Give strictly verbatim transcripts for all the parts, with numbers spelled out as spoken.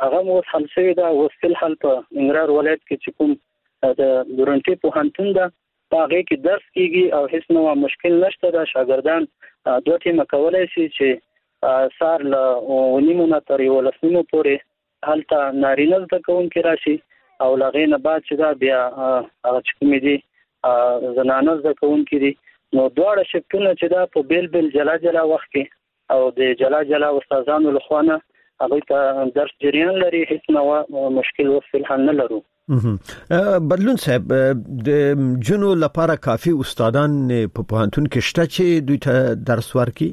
هغه مو حل شوی دا او فل حل په ننګرهار ولایت کې چې کوم د دورنټي پوهنتون ده هغه کې درس کیږي او هیڅ نوع مشکل نشته دا شاګردان دوه ټیمه کولای شي چې سار له ونیمونه تر یو لسمو پورې هلته نارینه زده کوونکي راشي او لغې نه بعد چې دا بیا هغه چې کوم دي زنانه زده کوونکي دي نو دواړه شفتونه چې دا په بیل بیل جلا جلا وخت کې او د جلا جلا استادانو له خوانه هغه ته درس جریان لري هیڅ نوع مشکل وسل حل نه لرو. بدلون صاحب د جنو لپاره کافي استادان په پوهنتون کې شته چې دوی ته درس ورکړي؟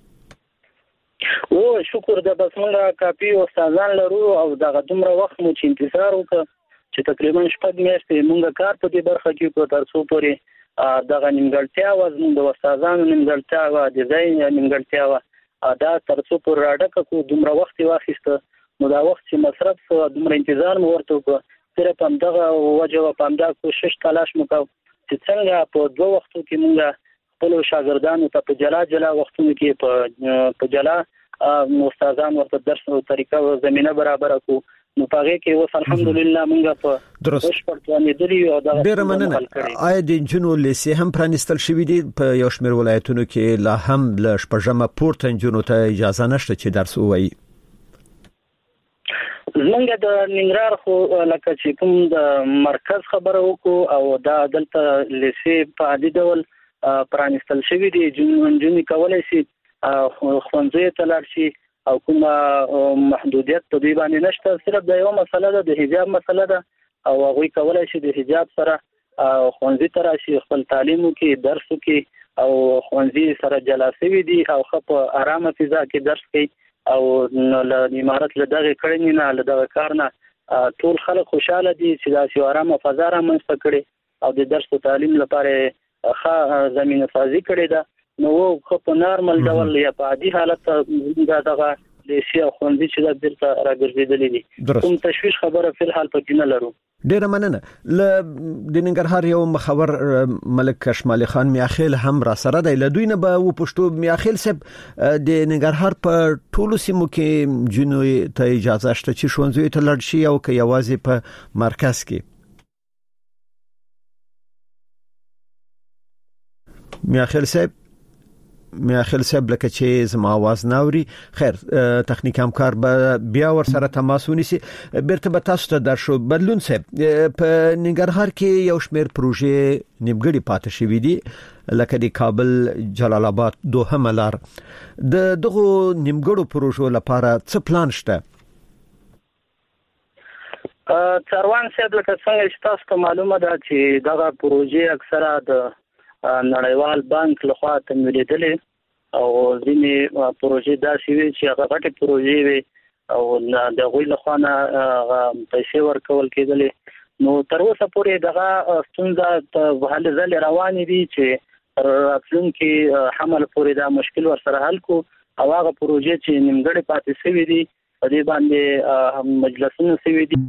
او شکر د بس موږ کافي استادان لرو او دغه دومره وخت مو چې انتظار وکړ چې تقریبا شپږ میاشتې موږ کار په دې برخه کې کوو تر څو پورې دغه نیمګړتیا و زموږ د استادانو نیمګړتیا و د ځای نیمګړتیا و دا تر څو پورې راډکه کو دومره وخت واخیسته نو دا وخت چې مصرف سو دومره انتظار مو ورته وکړ صرف هم دغه وجه او هم دا کوشش تلاش وکاو چې څنګه په دوه وختو کې موږ خپل شاګردانو ته په جلا جلا وختونو کې په په جلا استادان ورته درس او طریقه او زمينه برابر کو نو پاره کې اوس الحمدلله موږ په درست پړتوانې دلی او دا ډیر مننه. آیا د جنو لیسې هم پرانستل شوې دي په یو شمېر ولایتونو کې لا هم ل شپږمه پورته جنو ته اجازه نشته چې درس ووایي؟ زمونږ د ننګرهار خو لکه چې کوم د مرکز خبره وکړو او دا دلته لیسې په عادي ډول پرانستل شوې دي جنونې کولای شي ښوونځي ته لاړ شي او کوم محدودیت په دې باندې نشته صرف د یو مسله ده د حجاب مسله ده او هغه کولای شي د حجاب سره ښوونځي ته راشي خپل تعلیم کې درس کې او ښوونځي سره جلا شوی دي او خپ آرامه فضا کې درس کوي او له امارت له دغه کړنې نه له دغه کار نه ټول خلک خوشاله دي چې دا سی آرامه فضا را منځ کړي او د درس او تعلیم لپاره ښه زمينه سازي کړي ده نو خو په نارمل ډول یا په عادي حالت دا دغه لیسې او ښوونځي چې د بیرته راګرځېدلې دي کوم تشویش خبره په الحال پکې نه لرو. ډیر مننه. ل د ننګرهار یو مخور ملک کشمالي خان میاخیل هم را سره دی له دوی نه به و پښتو میاخیل صاحب د ننګرهار په ټولو سیمو کې جنو ته اجازه شته چې ښوونځي ته لاړ شي او که یوازې په مرکز کې؟ میاخیل صاحب میاخیل صاحب لکه چې زما आवाज ناوري خیر تخنیک همکار به بیا ور سره تماس ونیسي بیرته به تاسو ته درشو. بدلون صاحب په ننګرهار کې یو شمېر پروژې نیمګړې پاتې شوې دي لکه د کابل جلال آباد دوهمه لار د دغه نیمګړو پروژو لپاره څه پلان شته؟ څاروان صاحب لکه څنګه چې تاسو ته معلومه ده چې دغه پروژې اکثره د نړیوال بانک لخوا تمویلېدلې او ځینې پروژې داسې وي چې هغه غټې پروژې وي او د هغوی لخوا نه پیسې ورکول کېدلې نو تر اوسه پورې دغه ستونزه په هلې ځلې روانې دي چې راتلونکي حمل پورې دا مشکل ورسره حل کو او هغه پروژې چې نیمګړې پاتې شوي دي په دې باندې مجلسونه شوي دي.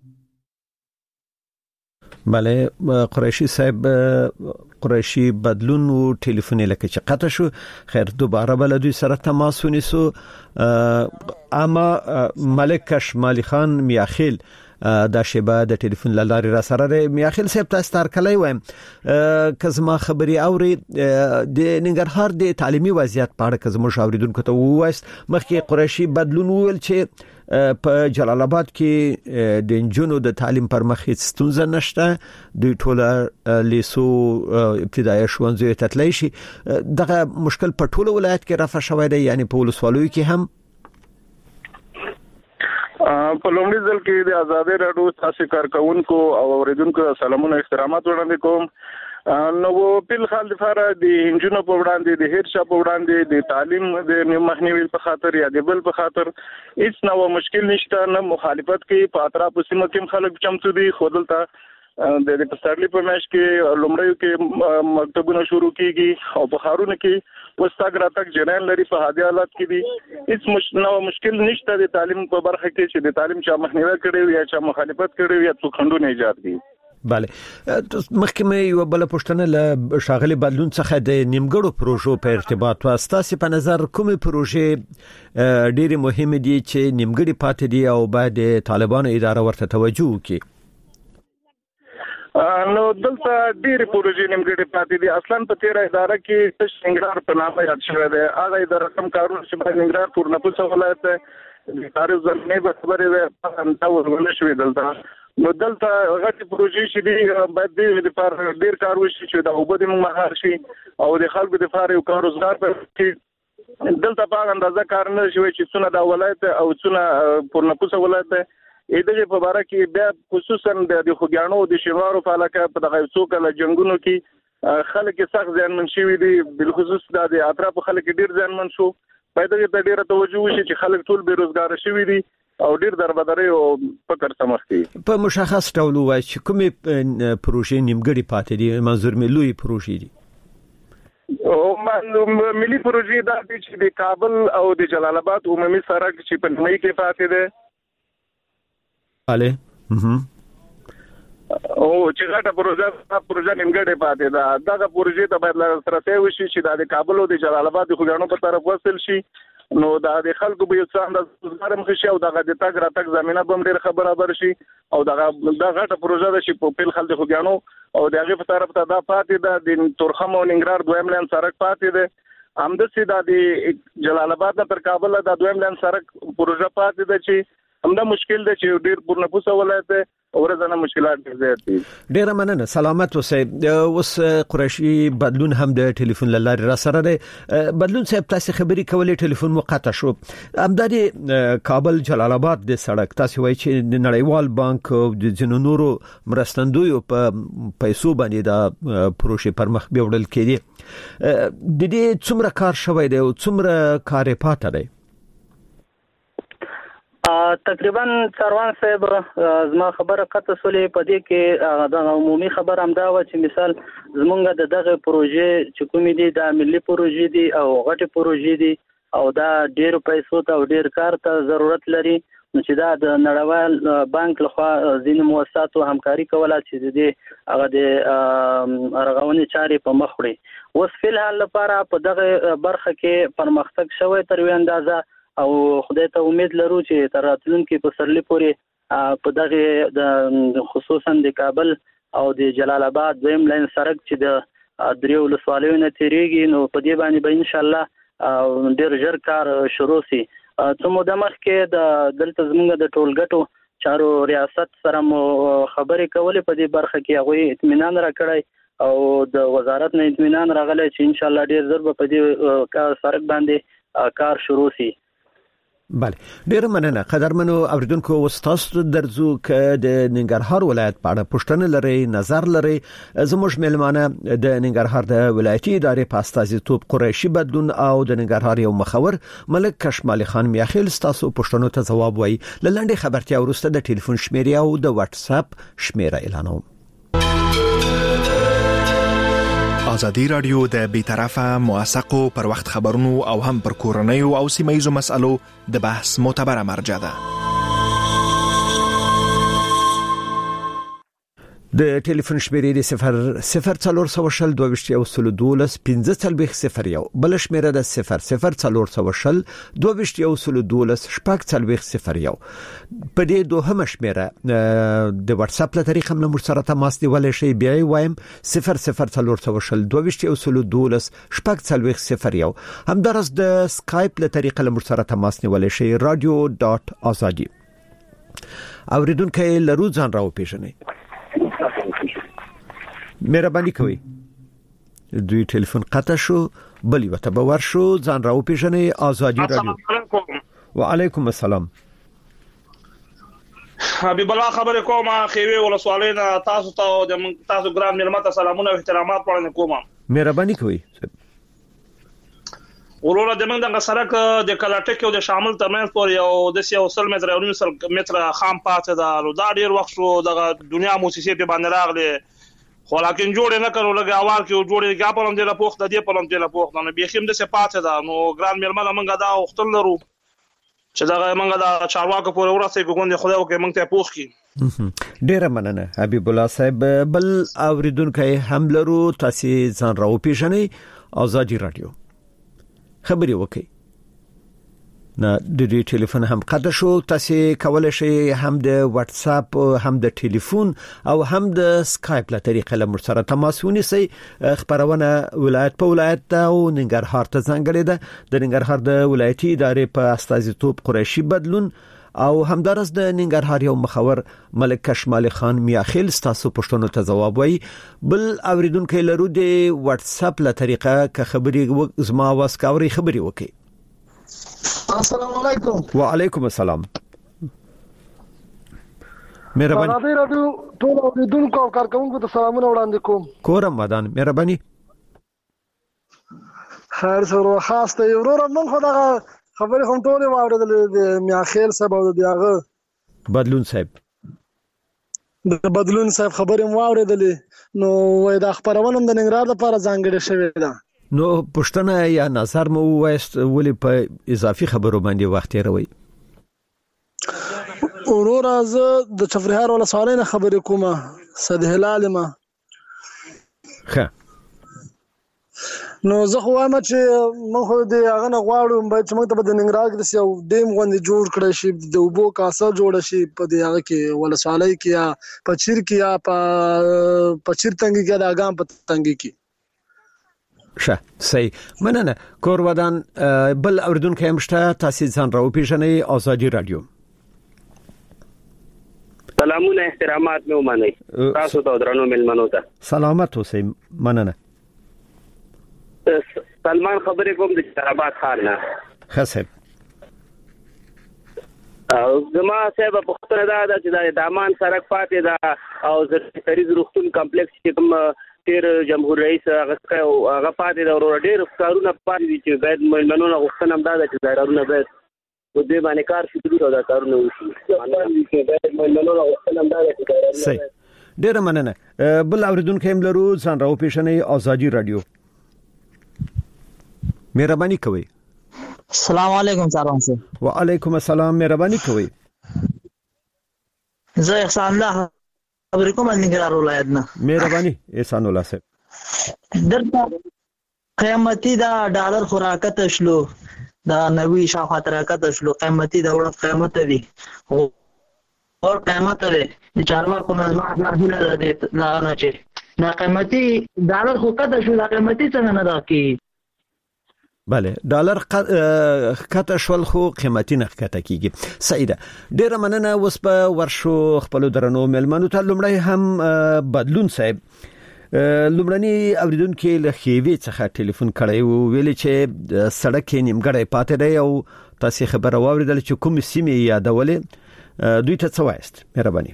بله قریشی صاحب قریشی بدلون و ټلیفون لکه چې قطع شو خیر دوباره بل دوی سره تماس ونیسو. اما ملک کشمالي خان میاخیل دا شیبه د ټلیفون لارې را سره دی. میاخیل صاحب تاسو تر کله وایم که زما خبري اوري د ننګرهار د تعلیمي وضعیت په اړه که زموږ اوریدونکو ته ووایست مخکې قریشی بدلون ویل چې په جلال آباد کې د انجونو د تعلیم پر مخ هیڅ ستونزه نشته دوی ټوله لیسو ابتدایي ښوونځي ته تللی شي دغه مشکل په ټوله ولایت کې رفع شوی دی یعنی په ولسوالیو کې هم؟ په لومړي ځل کې د آزادۍ راډیو تاسو کارکونکو او اوریدونکو سلامونه احترامات وړاندې کوم نو په خپل لپاره د انجینر په وړاندې د هیر شپ په وړاندې د تعلیم د مخنیوي په خاطر یا د بل په خاطر هیڅ نو مشکل نشته نه مخالفت کې په اطراف سیمه کې خلک چمڅو دي خودلته د پسرلی په میاشت کې لومړیو کې مکتبونه شروع کیږي او په خارونه کې وستاګ راتک جنان لري په هادي حالات کې دي هیڅ نو مشکل نشته د تعلیم په برخه کې چې د تعلیم چا مخنیوي کړي یا چا مخالفت کړي یا څو خندونه ایجاد دي. bale مخکې یو بل پښتنه ل شاغلي بدلون څخه د نیمګړو پروژو په ارتباط واسطه په نظر کومه پروژه ډېری مهمه دي چې نیمګړي پاتې دي او باید طالبانو اداره ورته توجه وکړي. نو دلته ډېری پروژې نیمګړي پاتې دي. اصلا په تیر اداره کې تش ننګرهار په نامه یاد شوی دی. هغه اداره کوم کارونه چې په ننګرهار پورنپوس ولایت د تاریخ زمینه په خبرې ده دا ورغله شوې دلته. نو دلته غټي پروژې چې دي باید د لپاره ډېر کار وشي چې د اوبو د مهار شي او د خلکو د لپاره یو کار روزګار پکې دلته په اندازه کار نه شوی چې څونه د ولایت او څونه پورنپوس ولایت دغه په اړه کې بیا خصوصا د خوګیانو د شینوارو په علاقه په دغه څوک له جنگونو کې خلک سخت ځانمن شوي دي. بل خصوص د اطراف خلک ډېر ځانمن شو. باید دغه ډېر توجه وشي چې خلک ټول بیروزګار شوي دي او ډیر دربدري او فکر سمختي. په مشخص ډول وایي چې کومې پروژې نیمګړي پاتې دي؟ منظور مې لوی پروژې دي او ملي پروژې دا دي چې د کابل او د جلال آباد عمومي سړک چې په مې کې پاتې ده. اله هم او چې غټه پروژه پروژه نیمګړي پاتې ده. دا پروژې ته باید سره وشي چې د کابل او د جلال آباد د خوګانو په طرف وصل شي. نو دا د خلکو به یو څه انداز روزګار مخ شي او دغه د تاګ راتګ زمينه به ډېر خبره برابر شي او دغه د غټه پروژه د شي په پیل خل د خوګانو او دغه په طرف ته دا پاتې ده د تورخم او ننګرهار دویم لین سړک پاتې ده. همداسې دا د جلال آباد تر کابل د دویم لین سړک پروژه پاتې ده چې همدا مشکل ده چې ډېر پورنپوس ولایت اورزنه مشکلات زیات دي. ډېر مننه. سلامت اوسئ. اوس قریشي بدلون هم د ټلیفون لاره را سره ده. بدلون صاحب تاسو خبري کولې ټلیفون مقطع شو. همداري کابل جلال آباد د سړک تاسو وایي چې د نړیوال بانک او د جنو نورو مرستندویو په پیسو باندې دا پروژه پر مخ بیوړل کېږي. د دې څومره کار شوی دی او څومره کار پاتې دی؟ تقریبا څاروان صاحب زما خبره قطع سولې په دې کې د عمومي خبر هم دا و چې مثال زمونږ د دغه پروژې چې کومې دي د ملي پروژې دي او غټي پروژې دي او دا ډېر پیسو ته او ډېر کار ته ضرورت لري. نو چې دا د نړیوال بانک لخوا ځینې مؤسساتو همکاري کوله چې د هغه د رغونې چارې په مخ وړي. اوس فلحال لپاره په دغه برخه کې پرمختګ شوی تر یو اندازه او خدای ته امید لرو چې تر راتلونکي په سرلی پورې په دغه د خصوصا د کابل او د جلال آباد دویم لاین سړک چې د دریو ولسوالیو نه تیریږي نو په دې باندې به ان شاء الله ډېر ژر کار شروع شي. څه موده مخکې د دلته زموږ د ټولګټو چارو ریاست سره مو خبرې کولې په دې برخه کې هغه اطمینان راکړی او د وزارت نه اطمینان راغلی چې ان شاء الله ډېر ژر به په دې سړک باندې کار شروع شي. بله ډیر مننه. قدرمنو اوریدونکو وستاسو درځو ک د ننګرهار ولایت په اړه پښتنه لري نظر لري زموږ ملمانه د ننګرهار د ولایتي ادارې په استازیتوب قریشي بدلون او د ننګرهار یو مخور ملک کشمالي خان میاخیل تاسو پښتنو ته جواب وایي. لنډه خبرتیا ورسته د ټلیفون شمیره او د واتس اپ شمیره اعلانوم. ازادي رادیو د بیطرفه موثقو پر وخت خبرونو او هم پر کورنیو او سیمایزو مسالو د بحث معتبره مرجع ده. د ټلیفون شمیرې د صفر صفر څلور سو شل دوه ویشت یو سل دولس پنځه څلوېښت صفر یو بل شمیره د صفر صفر څلور سو شل دوه ویشت یو سل دولس شپږ څلوېښت صفر یو. په دې دوهمه شمیره د واتس اپ له طریقې هم موږ سره تماس نیولای شئ. بیا وایم صفر صفر څلور سو شل دوه ویشت یو سل دولس شپږ څلوېښت صفر یو. همدارس د سکایپ له طریقې له موږ سره تماس نیولای شئ رادیو ډاټ ازادي. اوریدونکو لرو ځان راو پیژنئ. مهرباني کوي. دوی ټلیفون قطع شو بلی وته باور شو ځان راو پیژنې ازادي رادیو. وعلیکم السلام. حبیب الله خبر کوم خیوي ول سوالین تاسو ته د تاسو ګرام ملمت سلامونه او احترامات وړاندې کوم. مهرباني کوي. ورور د موږ د سړک د کلاټک او د شامل ترمنځ پور یو د سیاسي وسل متر او نیم متر خام پاتې ده. نو دا ډیر وخت شو د دنیا موسسې په باندې راغله خو لکه جوړ نه کړو لګي اول کې جوړ کې په لم دې لا پوښت د دې په لم دې لا پوښت نو به خیم د څه پاتې ده. نو ګران مېرمن موږ دا وختل لرو چې دا موږ د چارواکو پورې ورسې کوګوند خدای وکړي موږ ته پوښ کی. ډیره مننه حبیب الله صاحب. بل اوریدونکو هم لرو، تاسو ځان راو پیژنئ. آزادی رادیو خبري وکي. نه د دې ټلیفون هم قطع شو. تاسو کولای شئ هم د واتس اپ هم د ټلیفون او هم د سکایپ له طریقې له مر سره تماس ونیسئ. خبرونه ولایت په ولایت او ننګرهار ته ځانګړې ده. د ننګرهار د ولایتي ادارې په استازیتوب قریشي بدلون او همدارس د ننګرهار یو مخور ملک کشمال خان میاخیل ستاسو پښتنو ته جواب وایي. بل اوریدونکو لرو د واتس اپ له طریقې که خبري زما واسکاوري خبري وکي. السلام علیکم. وعلیکم السلام. مهرباني. آزادی رادیو ټول اوریدونکو او کارکونکو ته سلامونه وړاندې کوم. کورم مدان مهرباني. خیر سره خاص ته ورور من خو دا خبرې هم ټولې واوریدلې د میاخیل صاحب او د هغه بدلون صاحب د بدلون صاحب خبرې مو واوریدلې. نو وای دا خبرونه د ننګرهار لپاره ځانګړې شوې ده. نو پښتنه یا نظر مو وایست ولې په اضافي خبرو باندې وخت تیروي؟ ورور از د چفرهار ولا سوالینه خبرې کومه صد هلال ما. ښه نو زه خو وایم چې موږ خو د هغه نه غواړو باید چې موږ ته د ننګرهار کې یو ډیم غوندې جوړ کړی شي، د اوبو کاسه جوړه شي په دې هغه کې ولسوالۍ کې یا په چیر کې یا په په چیر تنګي کې د اګام په تنګي کې. شه صحیح مننه. کور ودان بل اوریدونکو هم شته، تاسو ځان راو پیژنئ. آزادی رادیو سلامونه احترامات مې ومنئ. تاسو ته درنو ملمنو ته سلامت اوسئ. مننه. سلمان خبرې کوم د شرابات خان نه. خسب او زما صاحب په خطر دا چې د دامان سړک پاتې دا او د تریز روختون کمپلیکس چې کوم تیر جمهور رئیس هغه هغه پاتې دا ورو ډېر کارونه پاتې دي چې باید ملمنونه غوښتنه هم دا چې ضرورونه باید په دې باندې کار شروع دا کارونه وشي. چې باید ملمنونه غوښتنه هم دا چې صحیح. ډېر مننه. بل اوریدونکو هم لرو، ځان راو پیژنئ. آزادی رادیو مهرباني کوئ. السلام علیکم سلام سره. وعلیکم السلام. مهرباني کوئ. زه احسان الله خبرې کوم د ننګرهار ولایت نه. مهرباني احسان الله صاحب. درته قیمتي دا ډالر خوراکت شلو دا نوی شاوخوا ترکت شلو قیمتي دا وړ قیمت دی او اور قیمت دی چې چارواکو نه ما نه دی لا نه چې نا قیمتي ډالر خو کته شو، دا قیمتي څنګه نه راکی. بله ډالر کته شول خو قیمتي نه کته کیږي. سعیده ډیره مننه. اوس په ورشو خپل درنو ملمنو ته لمړی هم بدلون صاحب لمړنی اوریدونکو له خېوی څخه ټلیفون کړی وو، ویل چې سړک نیمګړی پاتې دی او تاسو خبر واوریدل چې کوم سیمه یادولې، دوی ته څه وایست؟ مهرباني.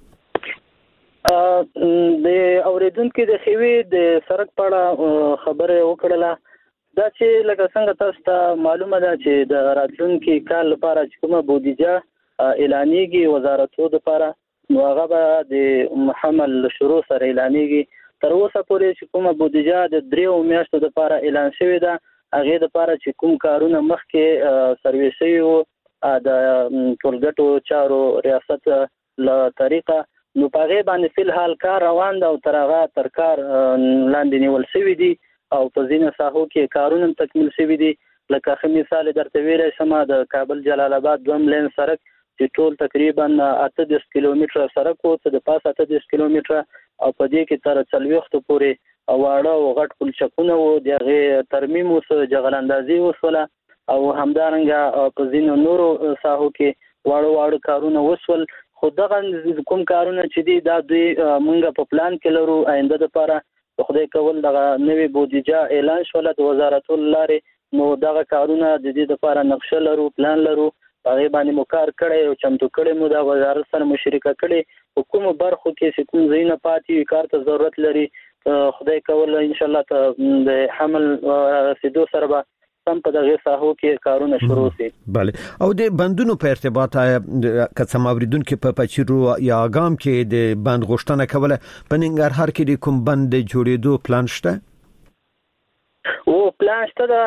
د اوریدونکو د خېوی د سړک په اړه خبره وکړه. دا چې لکه څنګه تاسو ته معلومه ده چې د راتلونکي کال لپاره چې کومه بودیجه اعلانېږي وزارتو لپاره، نو هغه به د حمل شروع سره اعلانېږي. تر اوسه پورې چې کومه بودیجه د دریو میاشتو لپاره اعلان شوې ده، هغه لپاره چې کوم کارونه مخکې سرویسي وو د ټولګټو چارو ریاست له طریقه، نو په هغه باندې فل حال کار روان ده او تر هغه تر کار لاندې نیول شوی دي او په ځینو ساحو کې کارونه تکمیل شوي دي. لکه ښه مثال درته ویلی شم، د کابل جلال آباد دوم لین سړک چې ټول تقریبا اته دېرش کیلومتره سړک و، څه د پاسه اته دېرش کیلومتره او په دې کې تر څلوېښتو پورې واړه او غټ پلچکونه وو، د هغې ترمیم وسو، جغل اندازي وسوله او همدارنګه په ځینو نورو ساحو کې واړه واړه کارونه وسول. خو دغه کوم کارونه چې دي دا دوی مونږ په پلان کې لرو آینده لپاره. خدای کول دغه نوې بودیجه اعلان شوله د وزارتو لارې، نو دغه کارونه د دې لپاره نقشه لرو، پلان لرو، هغه باندې مو کار کړی او چمتو کړی مو د وزارت سره مشارکت کړي. حکومت برخو کې چې کوم ځای نه پاتې کار ته ضرورت لري، خدای کول ان شاء الله د حمل رسیدو سره به سم په دغه ساحو کې کارونه شروع شي. بله. او د بندونو په ارتباط کڅم اوریدونکو په پچیرو یا اګام کې د بند غوښتنه کوله، په ننګرهار کې د کوم بند جوړېدو پلان شته؟ او پلان شته د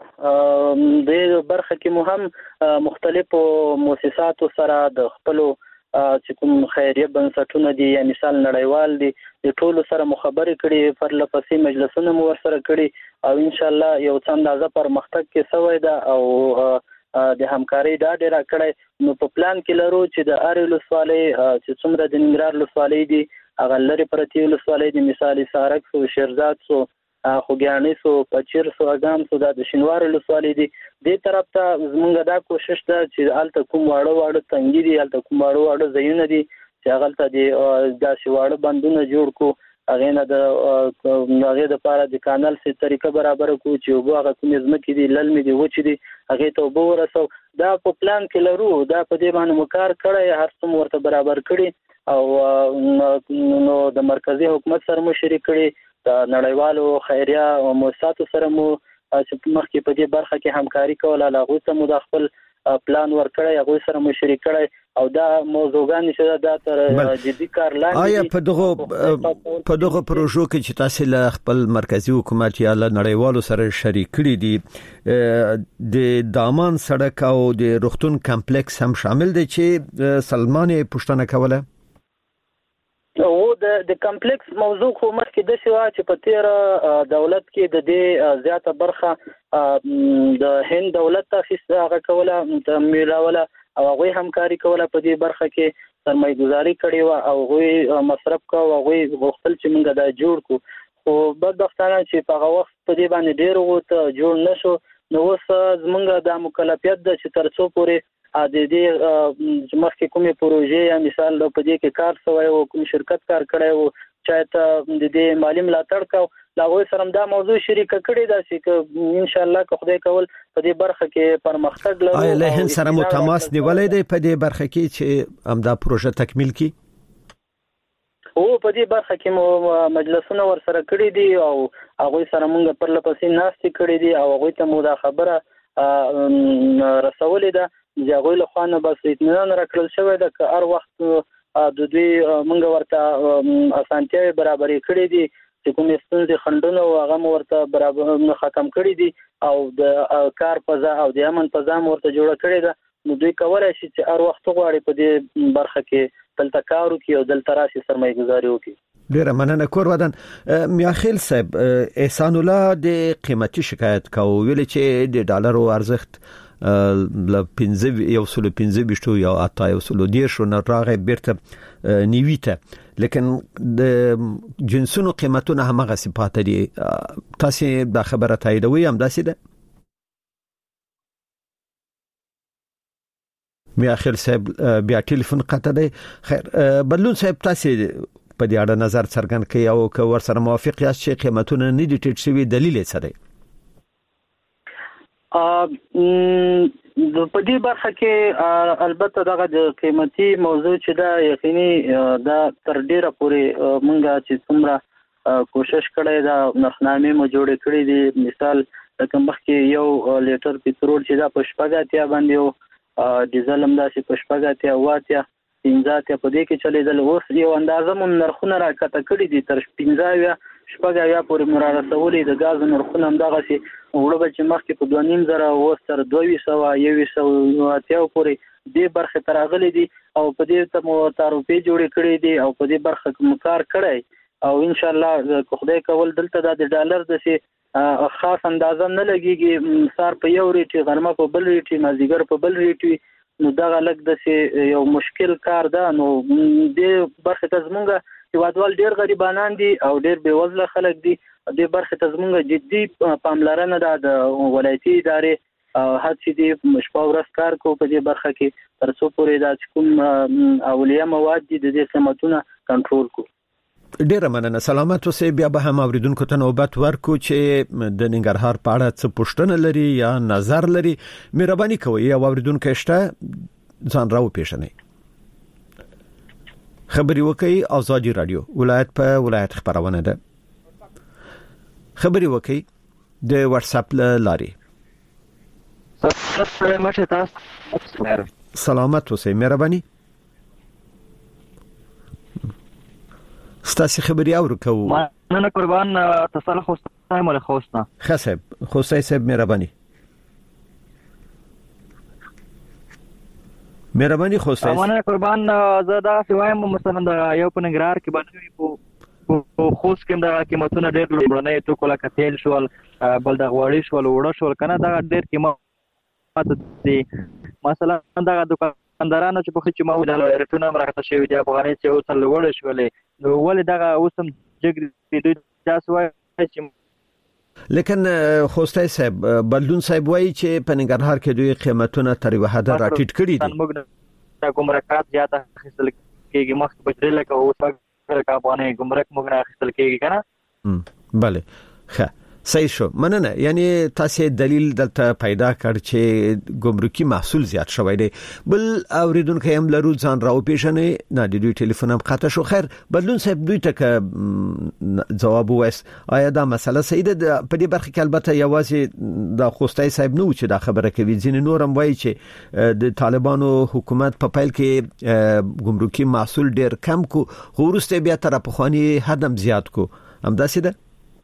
برخه کې مهم مختلفو مؤسساتو سره د خپل چې کوم خیریه بنسټونه دي یا مثال نړیوال دي د ټولو سره مخابره کړي پر لپسې مجلسونه مو ورسره کړي او ان شاء الله یو څه اندازه پرمختګ کې سوی ده او د همکاري دا ډیر کړي نو په پلان کې لرو چې د اریل ولسوالۍ چې څومره د ننګرهار ولسوالۍ دي هغه لري پرتی ولسوالۍ د مثال سارک سو شیرزاد سو خوګیانی سو پچیر سو اګام سو د شینوار ولسوالۍ دي د طرف ته زمونږ دا کوشش ده چې الته کوم واړه واړه تنګي دي الته کوم واړه واړه ځایونه دي چې هغه ته د داسې واړه بندونه جوړ کو هغه نه د هغه د لپاره د کانال سي طریقه برابر کو چې وګ هغه کوم ځمکې دي للمې دي وچې دي هغه ته وبو ورسو دا په پلان کې لرو دا په دې باندې مکار کړی هر څوم ورته برابر کړي او نو د مرکزی حکومت سره مو شریک کړي د نړیوالو خیریه مؤسساتو سره مو چې مخکې په دې برخه کې همکاري کوله هغه ته مو د خپل پلان ورکړی هغه سره مو شریک کړی او دا موضوعګان چې دا تر جدي کار لاندې آیا په دغه په دغه پروژو کې چې تاسو له خپل مرکزی حکومت یا له نړیوالو سره شریک کړي دي د دامان سړک او د روغتون کمپلیکس هم شامل دي چې سلمانه پښتنه کوله او د د کمپلیکس موضوع خو مخکې د شوا چې په تیر دولت کې د دې زیاته برخه د هند دولت تاسیس هغه کوله تمویلوله او هغه همکاري کوله په دې برخه کې سرمایه‌ګذاري کړې و او هغه مصرف کو او هغه غوښتل چې موږ دا جوړ کو خو بدبختانه چې په هغه وخت په دې باندې ډېر وته جوړ نشو نو اوس زمونږ د مکلفیت د چې ترڅو پورې د دې مخکې کومې پروژې یا مثال په دې کې کار شوی او کوم شرکت کار کړی او چې ته د دې مالی ملاتړ کو لا وې سره دا موضوع شریک کړی دا چې ان شاء الله که خدای کول په دې برخه کې پرمختګ لرو آیا له هند سره مو تماس نیولای دی په دې برخه کې چې همدا پروژه تکمیل کی او په دې برخه کې مو مجلسونه ورسره کړی دي او هغه سره موږ پر لپسې ناستې کړې دي او هغه ته مو دا خبره رسولې ده ځاغوی له خوانه بس اطمینان راکړل شوی ده که هر وخت د دوی موږ ورته اسانتیاوې برابرې کړې دي چې کوم ستونزې خنډونه او هغه ورته برابر ختم کړي دي او د کار فضا او د امن فضا ورته جوړه کړې ده نو دوی کولای شي چې هر وخت غواړي په دې برخه کې دلته کار وکړي او دلته راشي سرمایه‌ګذاري وکړي ډیره مننه کور ودان میاخیل صاحب احسان الله د قیمتي شکایت کو ویل چې د ډالرو ارزښت ل پنځه یو سل پنځه بشتو یا اتا یو سل دیش نو راغې بیرته نیویته لیکن د جنسونو قیمتونه همغه صفات دي تاسو د خبره تاییدوي هم داسې ده میا خیر صاحب بیا ټلیفون قطع دی خیر بدلون صاحب تاسو په دې اړه نظر څرګند کړئ او که ور سره موافق یاست چې قیمتونه نه دي ټیټ شوي دلیل یې څه دی په دې برخه کې البته دغه د قیمتي موضوع چې دا یقیني دا تر ډیره پورې مونږه چې څومره کوشش کړی دا نرخنامې مو جوړې کړې دي مثال لکه مخکې یو لیټر پټرول چې دا په شپږ اتیا باندې او ډیزل هم داسې په شپږ اتیا واتیا پنځه اتیا په دې کې چلیدل اوس یو اندازه مون نرخونه راکته کړي دي تر پنځه یا شپږ یا پورې مرارسولې د غاز نرخونه هم دغه سي وړو چې مخکې په دوه نیم زره او تر دوه سوه یو سوه اتیا پورې دې برخه تراغلي دي او په دې ته مو تعرفې جوړې کړې دي او په دې برخه کې کار کړی او ان شاء الله خدای کول دلته د ډالر د سي خاص اندازه نه لګيږي سار په یو ریټي غرمه په بل ریټي مازیګر په بل ریټي نو دا غلط د سي یو مشکل کار ده نو دې برخه ته زمونږ هیوادوال ډیر غریبانان دي او ډیر بیوزله خلک دي دې برخه ته زمونږ جدي پاملرنه ده د ولایتي ادارې هڅې دي مشپا ورځ کار کوو په دې برخه کې تر څو پورې دا کوم اولیه مواد دي د دې قیمتونه کنټرول کوو ډیره مننه سلامت اوسئ بیا به هم اوریدونکو ته نوبت ورکو چې د ننګرهار په اړه څه پوښتنه لري یا نظر لري مهرباني کوئ یا اوریدونکو شته ځان راو پیژنئ خبري وکي ازادي رادیو ولایت په ولایت خبرونه ده خبري وکي د واتس اپ لاري سلامت اوسئ مهرباني ستاسو خبري اورو کوو مننه قربان تاسو خو سایم له خوستا خصب خوسای صاحب مهرباني مهرباني خوسای امانه قربان زه دا سوایم مثلا د یو په نګرار کې باندې په خوست کې دا قیمتونه ډېر لوړنې تو کوله کتل شول بل د غوړی شول وړو شول کنه دا ډېر قیمت دي مثلا دا دکاندارانو چې په خچ ما ودل رټونه مرخه شوی دی په غنې چې اوسل وړ شولې نو ولې دا اوسم جګ دي تاسو وایي لیکن خوستی صاحب بدلون صاحب وایي چې په ننګرهار کې دوی قیمتونه تر یو حد راټیټ کړي دي موږ ګمرکات زیاته خپل کېږي مخ په بدل لکه اوس کا باندې ګمرک موږ نه خپل کېږي کنه bale ښه صحیح شو مننه یعنی تاسو دلیل دلته پیدا کړ چې ګمرکي محصول زیات شوی دی بل اوریدونکو هم لرو ځان راو پیژنې نه د دوی ټلیفون هم خطا شو خیر بدلون صاحب دوی ته جواب وایس آیا دا مسله صحیح ده په دې برخه کې البته یوازې د خوستای صاحب نو چې دا خبره کوي ځین نورم وایي چې د طالبانو حکومت په پیل کې ګمرکي محصول ډیر کم کو خو ورسته بیا تر په خواني حدم زیات کو هم دا سیده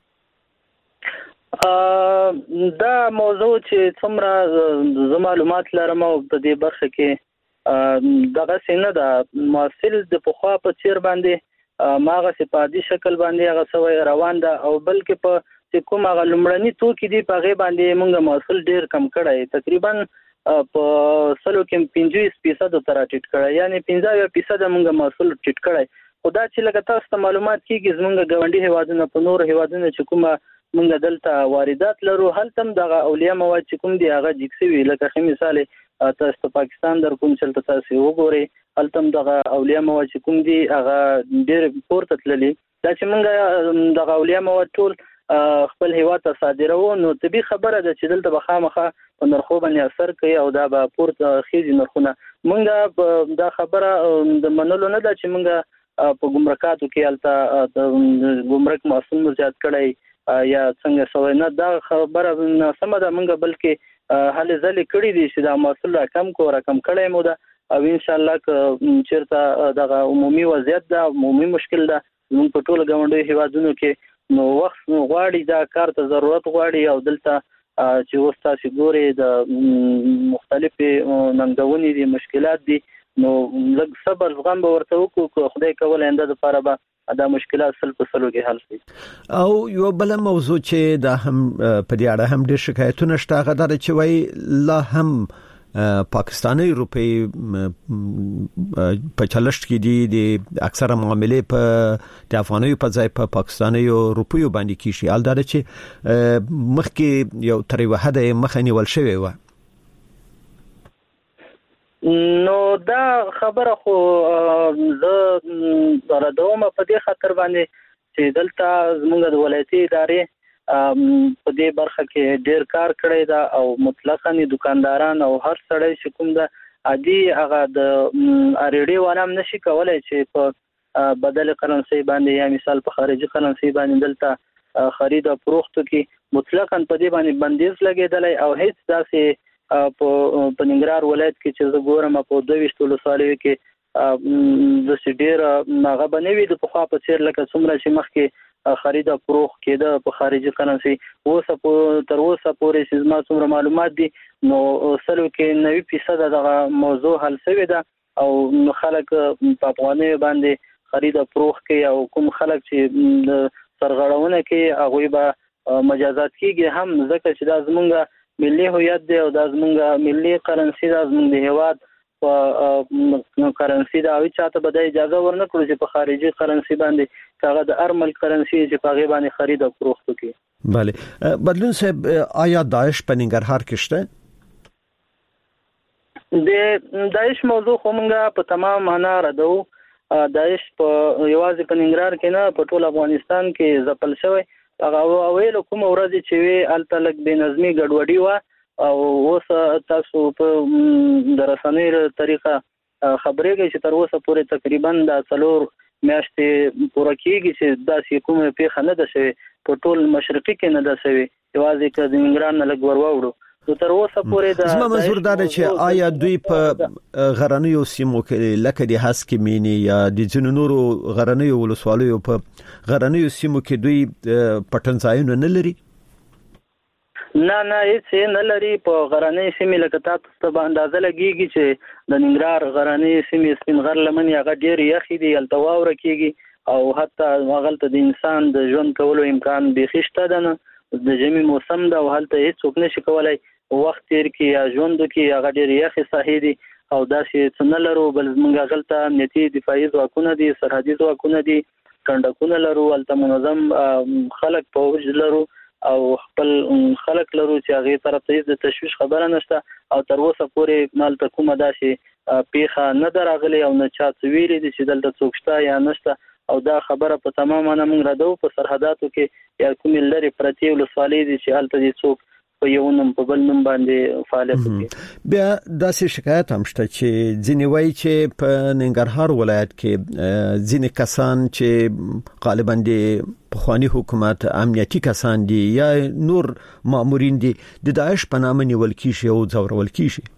دا موضوع چې څومره ز معلومات لرم او په دې برخه کې دغه څنګه د محصول د پخوا په چیر باندې ماغه سپادي شکل باندې هغه سوی روان ده او بلکې په کوم هغه لمړنی توکي دی په غي باندې موږ محصول ډیر کم کړی تقریبا په سلو کې پنځه فیصد تر ټیټ کړی یعنی پنځه فیصد موږ محصول ټیټ کړی خدا چې لکه تاسو ته معلومات کیږي زمونږ غونډي هوادونه په نور هوادونه چې کومه موږ دلته واردات لرو هلته د اولیاء مواد چې کوم دی هغه جکسوي لکه خې مثال تاسو په پاکستان در کوم چلته تاسو وګورئ هلته د اولیاء مواد چې کوم دی هغه ډېر پورته تللی دا چې موږ د اولیاء مواد ټول خپل هیواد ته صادرو نو طبي خبره ده چې دلته بخامخه په نرخو باندې اثر کوي او دا به پورته خېږي نرخونه موږ دا خبره د منلو نه ده چې موږ په ګمرکاتو کې هلته ګمرک محصول زیات کړی یا څنګه سوي نه دا خبره سم ده موږ بلکې هلې ځلې کړې دي چې دا محصول را کم کو را کم کړی مو ده او ان شاء الله ک چیرته دغه عمومي وضعیت ده عمومي مشکل ده موږ په ټول غونډې هیوادونو کې نو وخت غواړي دا کار ته ضرورت غواړي او دلته چې اوس تاسو ګوري د مختلفې ننګونې دي مشکلات دي نو لږ صبر زغم به ورته وکړو خدای کول انده لپاره به دا مشکلات سل په سلو کې حل شي او یو بل موضوع چې دا هم په دې اړه هم ډېر شکایتونه شته غدار چې وای لا هم پاکستاني روپی په چلشت کې دي د اکثره معاملې په د افغاني په ځای په پاکستاني روپیو باندې کیږي الدا چې مخکې یو تر یو حد مخنی ول شوی و نو دا خبره خو زه راډوم په دې خاطر باندې چې دلته زموږ د ولایتي ادارې په دې برخه کې ډېر کار کړی دا او مطلقاً دکانداران او هر سړی چې کوم د عادي هغه د اړیډي وانم نشي کولای چې په بدل کرنسي باندې یا مثال په خارجي کرنسي باندې دلته خرید او فروخت کې مطلقاً په دې باندې بندیز لګیدلی او هیڅ داسې په ننګرهار ولایت کې چې زه ګورم په دوه ویشت ولسوالیو کې د سډیر هغه بنوي د پخوا په څیر لکه څومره چې مخکې خرید او فروخت کېده په خارجي کرنسي اوس په تر اوسه پورې چې زما څومره معلومات دي نو سلو کې نوي فیصد دغه موضوع حل شوی ده او خلک په افغاني باندې خرید او فروخت کوي او کوم خلک چې سرغړونه کوي هغه به مجازات کیږي هم ځکه چې دا زمونږ ملي هویت دی او د زمونږ ملي کرنسي د زمونږ د هیواد په کرنسي دا وی چاته به د اجازه ورنکړو چې په خارجي کرنسي باندې هغه د ارمل کرنسي چې په غي باندې خرید او فروخت کوي bale بدلون صاحب آیا داعش په ننګرهار کې شته د داعش موضوع کومه په تمام معنا راډو داعش په یوازې په ننګرهار کې نه په ټول افغانستان کې ځپل شوی هغه اویل کوم ورځ چې وی التلک بنظمي ګډوډي وا او اوس تاسو په درسنۍ طریقه خبرې کوي چې تر اوسه پورې تقریبا د څلور میاشتې پوره کیږي چې داسې کومه پیښه نه ده شوې په ټول مشرقي کې نه ده شوې یوازې که د ننګرهار نه لږ ور وړو تر اوسه پورې د زما منظور دا چې آیا دوی په غرنیو سیمو کې لکه د هسکې مینی یا د جنونورو غرنیو ولسوالیو په غرنیو سیمو کې دوی پټنځایونه نه لري؟ نه نه هیڅ نه لري. په غرنۍ سیمې لکه تاسو ته به اندازه لګیږي چې د ننګرهار غرنۍ سیمې سپین غر لمن هغه ډېر یخي دي، هلته واوره کېږي او حتی هغلته د انسان د ژوند کولو امکان بیخي شته ده نه. د ژمي موسم ده او هلته هیڅوک نشي کولی وخت تیر کړي یا ژوند وکړي، هغه ډېرې یخې ساحې دي او داسې څه نه لرو. بل زموږ هغلته امنیتي دفاعي ځواکونه دي، سرحدي ځواکونه دي، کنډکونه لرو، هلته منظم خلک فوج لرو او خپل خلک لرو چې هغه طرف ته د تشویش خبره نشته او تر اوسه پورې مالته کومه داسې پیښه نه دراغلي او نه چا څه ویلي دي چې دلته څوک شته یا نشته. او دا خبره په تمامه نه موږ ردو. په سرحداتو کې یا کومې لرې پرتې ولسوالۍ دي چې هلته دي څوک په یو نوم په بل نوم باندې فعالیت کوي. بیا داسې شکایت هم شته چې ځینې وایي چې په ننګرهار ولایت کې ځینې کسان چې غالبا د پخوانی حکومت امنیتي کسان دي یا نور مامورین دي د داعش په نامه نیول کیږي او ځورول کیږي.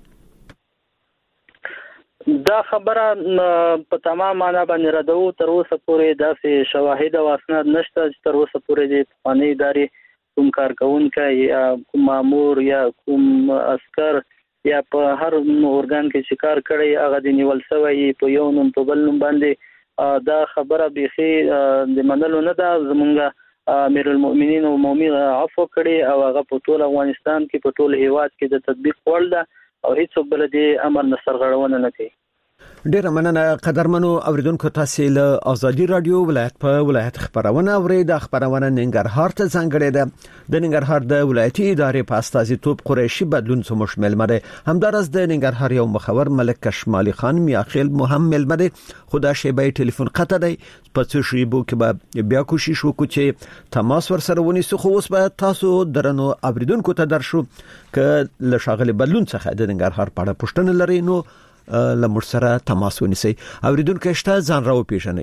دا خبره په تمام معنا باندې ردو. تر اوسه پورې داسې شواهد او اسناد نشته چې تر اوسه پورې د پخوانی ادارې کوم کارکونکي یا کوم مامور یا کوم عسكر یا په هر اورګان کې چې کار کړی هغه د نیول شوی په یو نوم په بل نوم باندې. دا خبره بيخي د منلو نه ده. زمونږ امیر المؤمنین او مومي عفو کړي او هغه په ټول افغانستان کې په ټول هیواد کې د تطبیق وړ ده او هیڅ بل دې امر نه سرغړونه نه کوي. ډیره مننه قدرمنو اوریدونکو. تاسو له ازادي رادیو ولایت په ولایت خبرونه اورئ. د خبرونه ننګرهار ته څنګه ده د ننګرهار د ولایتي ادارې په استازیتوب قریشي بدلون سمو شمل مده همدارس د ننګرهار یو مخور ملک کشمالي خان میاخیل مهم ملمده خدا شیبه ټلیفون قطع دی په څو شی بو کې به بیا کوشش وکړو چې تماس ور سره ونیسو. خو اوس به تاسو درنو اوریدونکو ته درشو ک له شاغل بدلون څخه د ننګرهار په اړه پوښتنه لري نو لمر سره تماس ونیسئ. اوریدونکو شته ځان راو پیژنئ.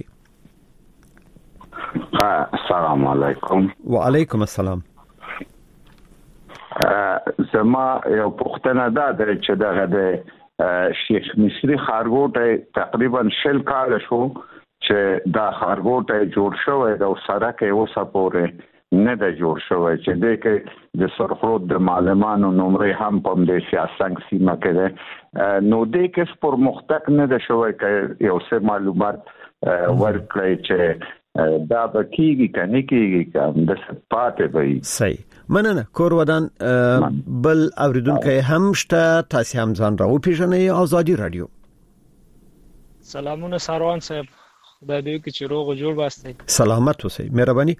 السلام علیکم. وعلیکم السلام. زما یو پوښتنه ده چې دغه د شیخ مصری خارګوټ تقریبا شل کال شو چې دا خارګوټ جوړ شوی د سړک یو سپورې نه د جوړ شوی چې د کې د سرخرود د معلمانو نمرې هم په د سیاسنګ سیمه کې ده نو د کې سپور مختق نه د شوی کې یو څه معلومات ورکړي چې دا به کیږي کنه کیږي کوم د پاتې وي. صحیح مننه. کور ودان بل اوریدونکو هم شته تاسو هم ځان راو پیژنئ. ازادي رادیو. سلامونه ساروان صاحب، خدای دې وکړي چې روغ او جوړ واسطه. سلامت اوسئ. مهرباني.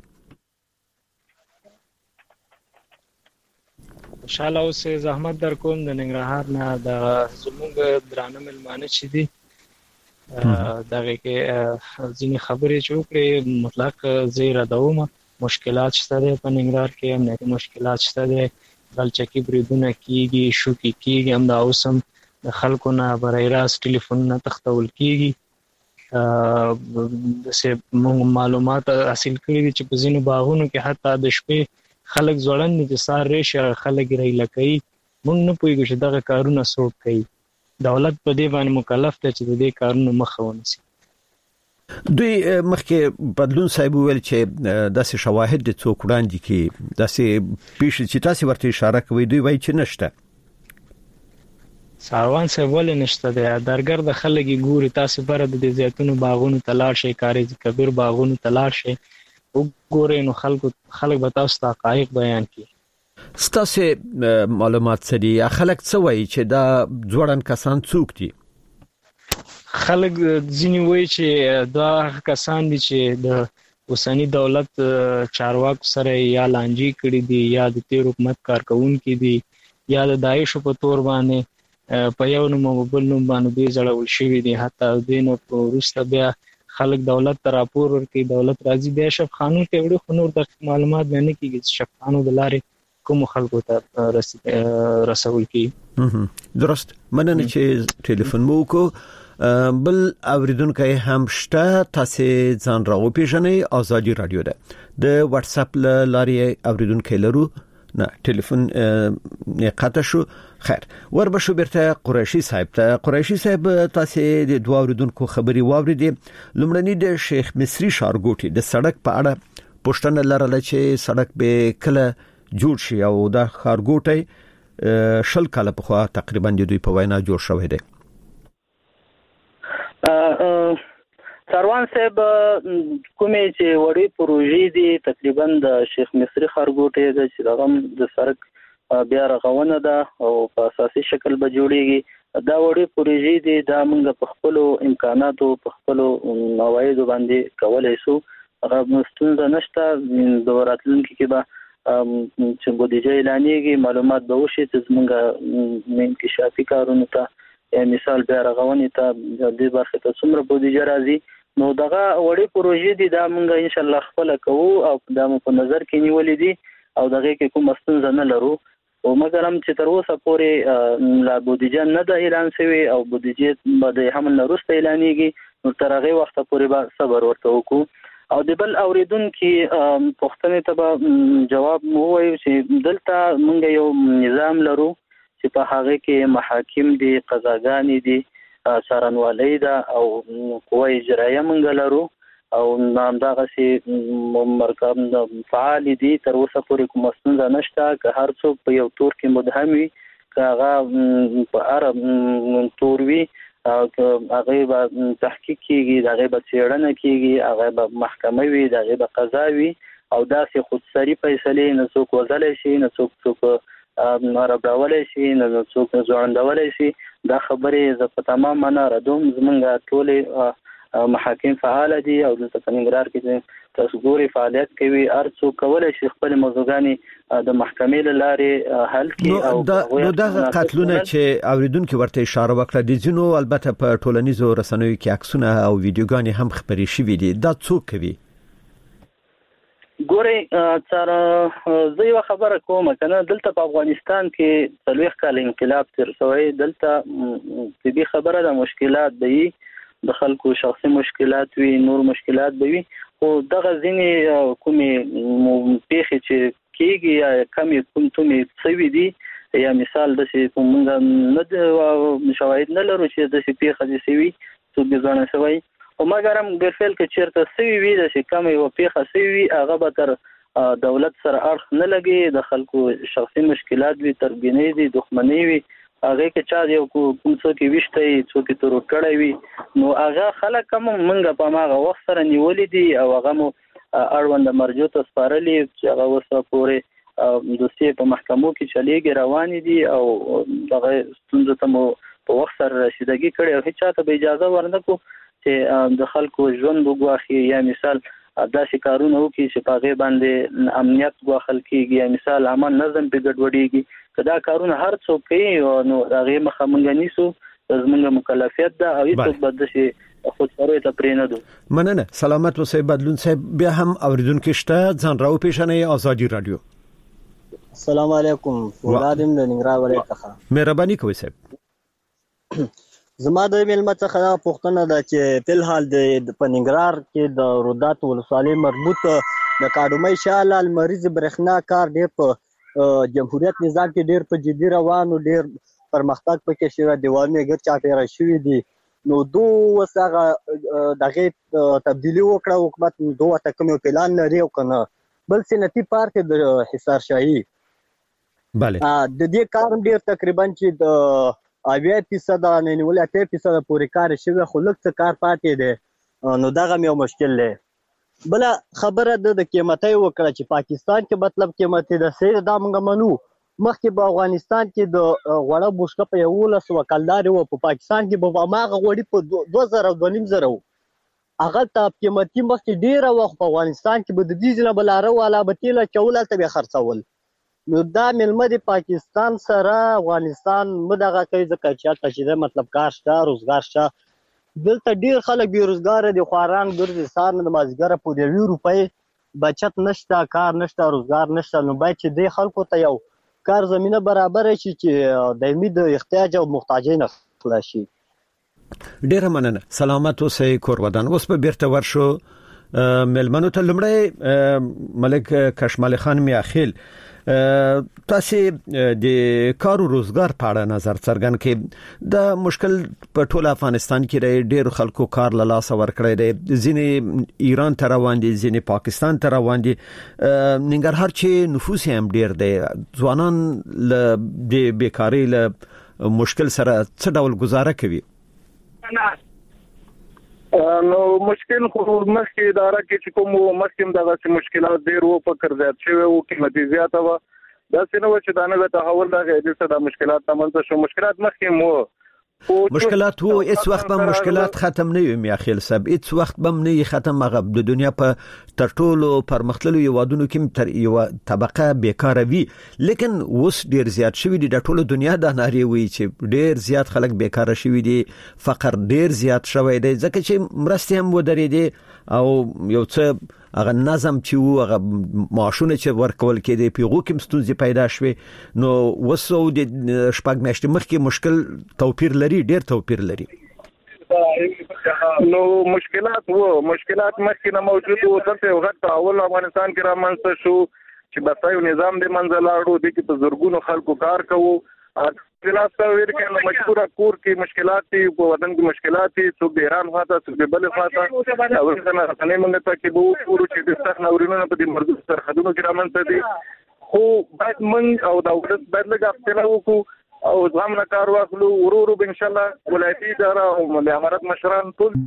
انشاءالله اوس زحمت در کوم د ننګرهار نه د زموږ درانه ملمانه چې دي دغه کې ځینې خبرې چې وکړې مطلق زیره دومه مشکلات شته دي په ننګرهار کې، امنیتي مشکلات شته دي، غلچکی بریدونه کیږي، شوکي کیږي، هم دا اوسم د خلکو نه برای راست ټلیفونونه تختول کیږي. د سه معلومات حاصل کړي چې په ځینو باغونو کې حتی د شپې خلک ځوړن دي چې سار ریشه خلک ریله کوي. موږ نه پوهیږو چې دغه کارونه څوک کوي. دولت په دې باندې مکلف دی چې د دې کارونو مخه ونیسي. دوی مخکې بدلون صاحب ویل چې داسې شواهد د څوک وړاندې کې داسې پیښې چې تاسو ورته اشاره کوي دوی وایي چې نشته. ساروان صاحب ولې نشته دی؟ درګر د خلګي ګوري تاسو بر د زیتونو باغونو تلاړ شي، کاری کبیر باغونو تلاړ شي وګورئ نو خلکو خلک به تاسو ته حقایق بیان کړي. ستاسو معلومات څه دي؟ خلک څه وایي چې دا ځوړن کسان څوک دي؟ خلک ځینې وایي چې دا کسان دي چې د اوسنی دولت چارواکو سره یا لانجی کړي دي یا د تیر حکومت کارکونکي دي یا د داعش په تور باندې په یو نوم او بل نوم باندې دي ځړول شوی دي. حتی دینه په وروسته بیا خلک دولت ته راپور ورکړي، دولت راځي بیا شف قانون ته وړي، خو نور د معلومات نه کیږي چې شف قانون د لارې کوم خلکو ته رسول کی. درست. مننه چې ټلیفون مو کو. بل اوریدونکو هم شته تاسو ځان راو پیژنئ. ازادي رادیو ده د واتس اپ لارې اوریدونکو لرو نه ټلیفون یې قطع شو. خیر وربشو بیرته قریشي صاحب ته. قریشي صاحب تاسو د دوه اوریدونکو خبري واوریدې. لومړنی د شیخ مصری ښارګوټي د سړک په اړه پوښتنه لرله چې سړک به کله جوړ شي او دا ښارګوټي شل کاله په خوا تقریبا د دوی په وینا جوړ شوی دی. سروان صاحب کومې چې وړي پروژې دي تقریبا د شیخ مصری ښارګوټي د چې دغه د سړک بیا رغونه ده او په اساسي شکل به جوړیږي. دا وړي پروژې دي دا موږ په خپل امکاناتو په خپل موایدو باندې کولای شو. هغه مستونزه نشته. د راتلونکي کې به چې بودیجه اعلانېږي معلومات به وشي چې موږ انکشافي کارونه ته مثال بیا رغونې ته د دې برخه ته څومره بودیجه راځي. نو دغه وړي پروژې دي دا موږ ان شاء الله خپل کوو او دا مو په نظر کې نیولې دي او دغه کې کوم مستونزه نه لرو. او مګر هم چې تر اوسه پورې لا بودیجه نه ده اعلان شوی او بودیجه به د حمل نه وروسته اعلانېږي. نو تر هغه وخت پورې به صبر ورته وکړو. او د بل اوریدونکو پوښتنې ته به جواب مو وایو چې دلته موږ یو نظام لرو چې په هغه کې محاکم دي، قضاګانې دي، څارنوالۍ ده او قوه اجرایه موږ لرو او همدغه سي مرکب فعال دي. تر اوسه پورې کوم ستونزه نشته. که هر څوک په یو تور کې مدهم وي، که هغه په هر تور وي، هغه به تحقیق کیږي، هغه به څېړنه کیږي، هغه به محکمه وي، هغه به قضا وي او داسې خودسری فیصلې نه څوک وزلی شي، نه څوک څوک ربړولی شي، نه څوک ځوړندولی شي. دا خبرې زه په تمام معنا ردوم. زمونږ ټولې محاکم فعال دي او د ننګرهار کې تاسو ګوري فعالیت کوي. هر څوک کولای شي خپل موضوعګانې د محکمې له لارې حل کړي. او نو دا قتلونه چې اوریدونکو ورته اشاره وکړه د ځینو البته په ټولنیزو رسنیو کې عکسونه او ویډیوګانې هم خبري شوې دي. دا څوک کوي؟ ګوري تر زه یو خبره کوم کنه دلته په افغانستان کې څلوېښت کال انقلاب تیر شوی. دلته طبي خبره د مشکلات دی، د خلکو شخصي مشکلات وي، نور مشکلات به وي. خو دغه ځینې کومې پیښې چې کېږي یا کمې کوم تومې سوي دي یا مثال داسې کومه نه شواهد نه لرو چې داسې پیښه دي سوي څوک دې ځوانه سوی. او مګر هم بالفعل که چېرته سوي وي داسې کمې یوه پیښه سوي وي هغه به تر دولت سره اړخ نه لګي، د خلکو شخصي مشکلات وي، تربینۍ دي، دښمنۍ وي، هغه کې چا یو کوم څوک ویشته څوک تور کړی وي نو هغه خلک هم موږ په هغه وخت سره نیولې دي او هغه مو اړوند مرجو ته سپارلې چې هغه وسه پورې دوسیه په محکمو کې چلیږي روان دي او دغه ستونزه ته مو په وخت سره رسیدګي کړي او هیڅ چاته به اجازه ورنکو چې د خلکو ژوند وګواخي یا مثال داسې کارونه وکړي چې په هغې باندې امنیت ګواښل کېږي یا مثال امن نظم پې ګډوډېږي. که دا کارونه هر څوک کوي نو هغې مخه موږ نیسو، زموږ مکلفیت ده او هیڅوک به داسې خودسرۍ ته پرې نه دو. مننه. سلامت اوسئ بدلون صاحب. بیا هم اوریدونکو شته ځان راوپېژنئ. ازادي رادیو. السلام علیکم. فولاد یم د ننګرهار ولایت څخه. مهرباني کوئ صاحب. زما د میلمه څخه دا پوښتنه ده چې فلحال د په ننګرهار کې د رودات ولسوالۍ مربوط د کاډومۍ شاه لمریز برېښنا کار ډېر په جمهوریت نظام کې ډېر په جدي روان او ډېر پرمختګ پکې شوی، دیوالونه یې ګرد چاپېره شوي دي. نو دو اوس هغه دغې تبدیلي وکړه حکومت، دو ورته کوم یو پلان لري او که نه. بل صنعتي پارک د حصار شاهي بله د دې کار هم ډېر تقریبا چې د اویا فیصده نه نیولې اتیا فیصده پورې کار شوی، خو لږ څه کار پاتې دی. نو دغه هم یو مشکل دی. بله خبره ده د قیمتۍ وکړه چې پاکستان کې مطلب قیمتي ده صحیح دا موږ منو. مخکې په افغانستان کې د غوړه بوشکه په یولس سوه کلدارې وه، په پاکستان کې به هماغه غوړي په دوه زره دوه نیم زره وو. هغلته قیمتي مخکې ډېره وه، خو په افغانستان کې به د ډیزل نه به لاره والا به تیل اچول هلته به یې خرڅول. نو دا میلمه د پاکستان سره افغانستان مه دغه کوي ځکه چې هلته چې دی مطلب کار شته، روزګار شته. دلته ډېر خلک بېروزګاره دي، خواران ګرځي سهار نه د مازدیګره پورې یوې روپۍ بچت نشته، کار نشته، روزګار نشته. نو باید چې دې خلکو ته یو کار زمینه برابره شي چې دایمي د احتیاج او محتاجۍ نه خلاص شي. ډېره مننه. سلامت اوسئ کور ودان. اوس به بیرته ورشو ملمنو ته لمړی ملک کشمال خان میاخیل تاسو د کار او روزګار په اړه نظر څرګند کړئ. د مشکل په ټول افغانستان کې ډېر خلکو کار له لاس ورکړی دی، ځینې ایران ته روان دي، ځینې پاکستان ته روان دي. ننګرهار چې نفوس هم ډېر دی، ځوانان له د بیکاری له مشکل سره څه ډول گزاره کوي؟ نو مشکل خو مخکې اداره کې چې کوم مخکې دغه مشکلات ډېر وو، فکر زیات شوی وو، قیمتي زیاته وه. داسې نه وه چې دا نوی تحول دغه دې څه د مشکلات رامنځته شو. مشکلات مخکې مو مشکلات وو، هیڅ وخت به مشکلات ختم نه وي میاخیل صاحب، هیڅ وخت به نه ختم. هغه د دنیا په تر ټولو پرمختللو هیوادونو کې تر یو طبقه بیکاره وي، لیکن اوس ډیر زیات شوی دی. د ټولو دنیا د ناری وی چې ډیر زیات خلک بیکاره شوی دي، فقر ډیر زیات شوی دی، ځکه چې مرستې هم ودرېدي او یو څه هغه نظم چې وو، هغه معاشونه چې ورکول کېدي پیغو کې مستونزې پیدا شوې. نو وسو د شپږ میاشتې مخکې مشکل توپیر لري، ډیر توپیر لري. نو مشکلات وو، مشکلات مخکې نه موجود وو. دلته یو غټ تحول افغانستان کې رامنځته شو چې بس یو نظام د منځ لاړو، د کې په زورګونو خلکو کار کوو. مشکلات څه ورکه نو مجبوره کور کې مشکلات دي، په وطن کې مشکلات دي، څوک د ایران خاطر څوک د بل خاطر او څنګه راځنه موږ ته کې وو ورو چې د ستخ نورینونو په دې مرزو سرحدونو کې رامنځته دي. خو باید موږ او د دولت باید لږ خپل وکړو او ځم نه کار واخلو ورو ورو ان شاء الله ولایتي اداره او ملي امارات مشران ټول.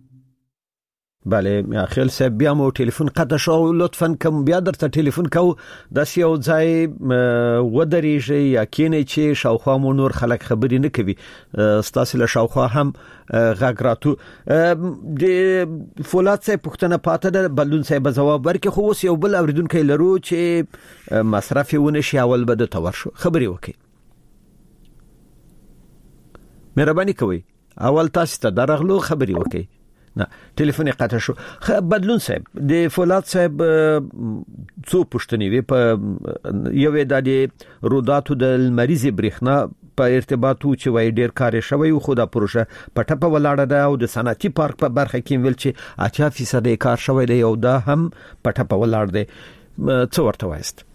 بله اخیل صاحب بیا مو ټلیفون قطع شو، لطفا کوم بیا درته ټلیفون کو د یو ځای ودرېږي یا کینې چې شاوخوا مو نور خلک خبرې نه کوي، ستاسو له شاوخوا هم غږ راتو. د فولاد صاحب پوښتنه پاته ده، بلون صاحب ځواب ورکړي، خو اوس یو بل اوریدونکو لرو چې مصرف ونه شي اول به د تور شو خبرې وکړي. مهرباني کوئ اول تاسو ته درغلو خبرې وکړي. نه ټلیفون قطع شو. بدلون صاحب د فولاد صاحب څو پوښتنې وي په یو د روداتو د مریض برېښنا په ارتباطو چې وای ډیر کار شوی خو دا پروژه په ټپه ولاړه ده او د صنعتي پارک په برخه کې ویل چې اتیا فیصد کار شوی دی او دا هم په ټپه ولاړ دی. څه ورته وایست؟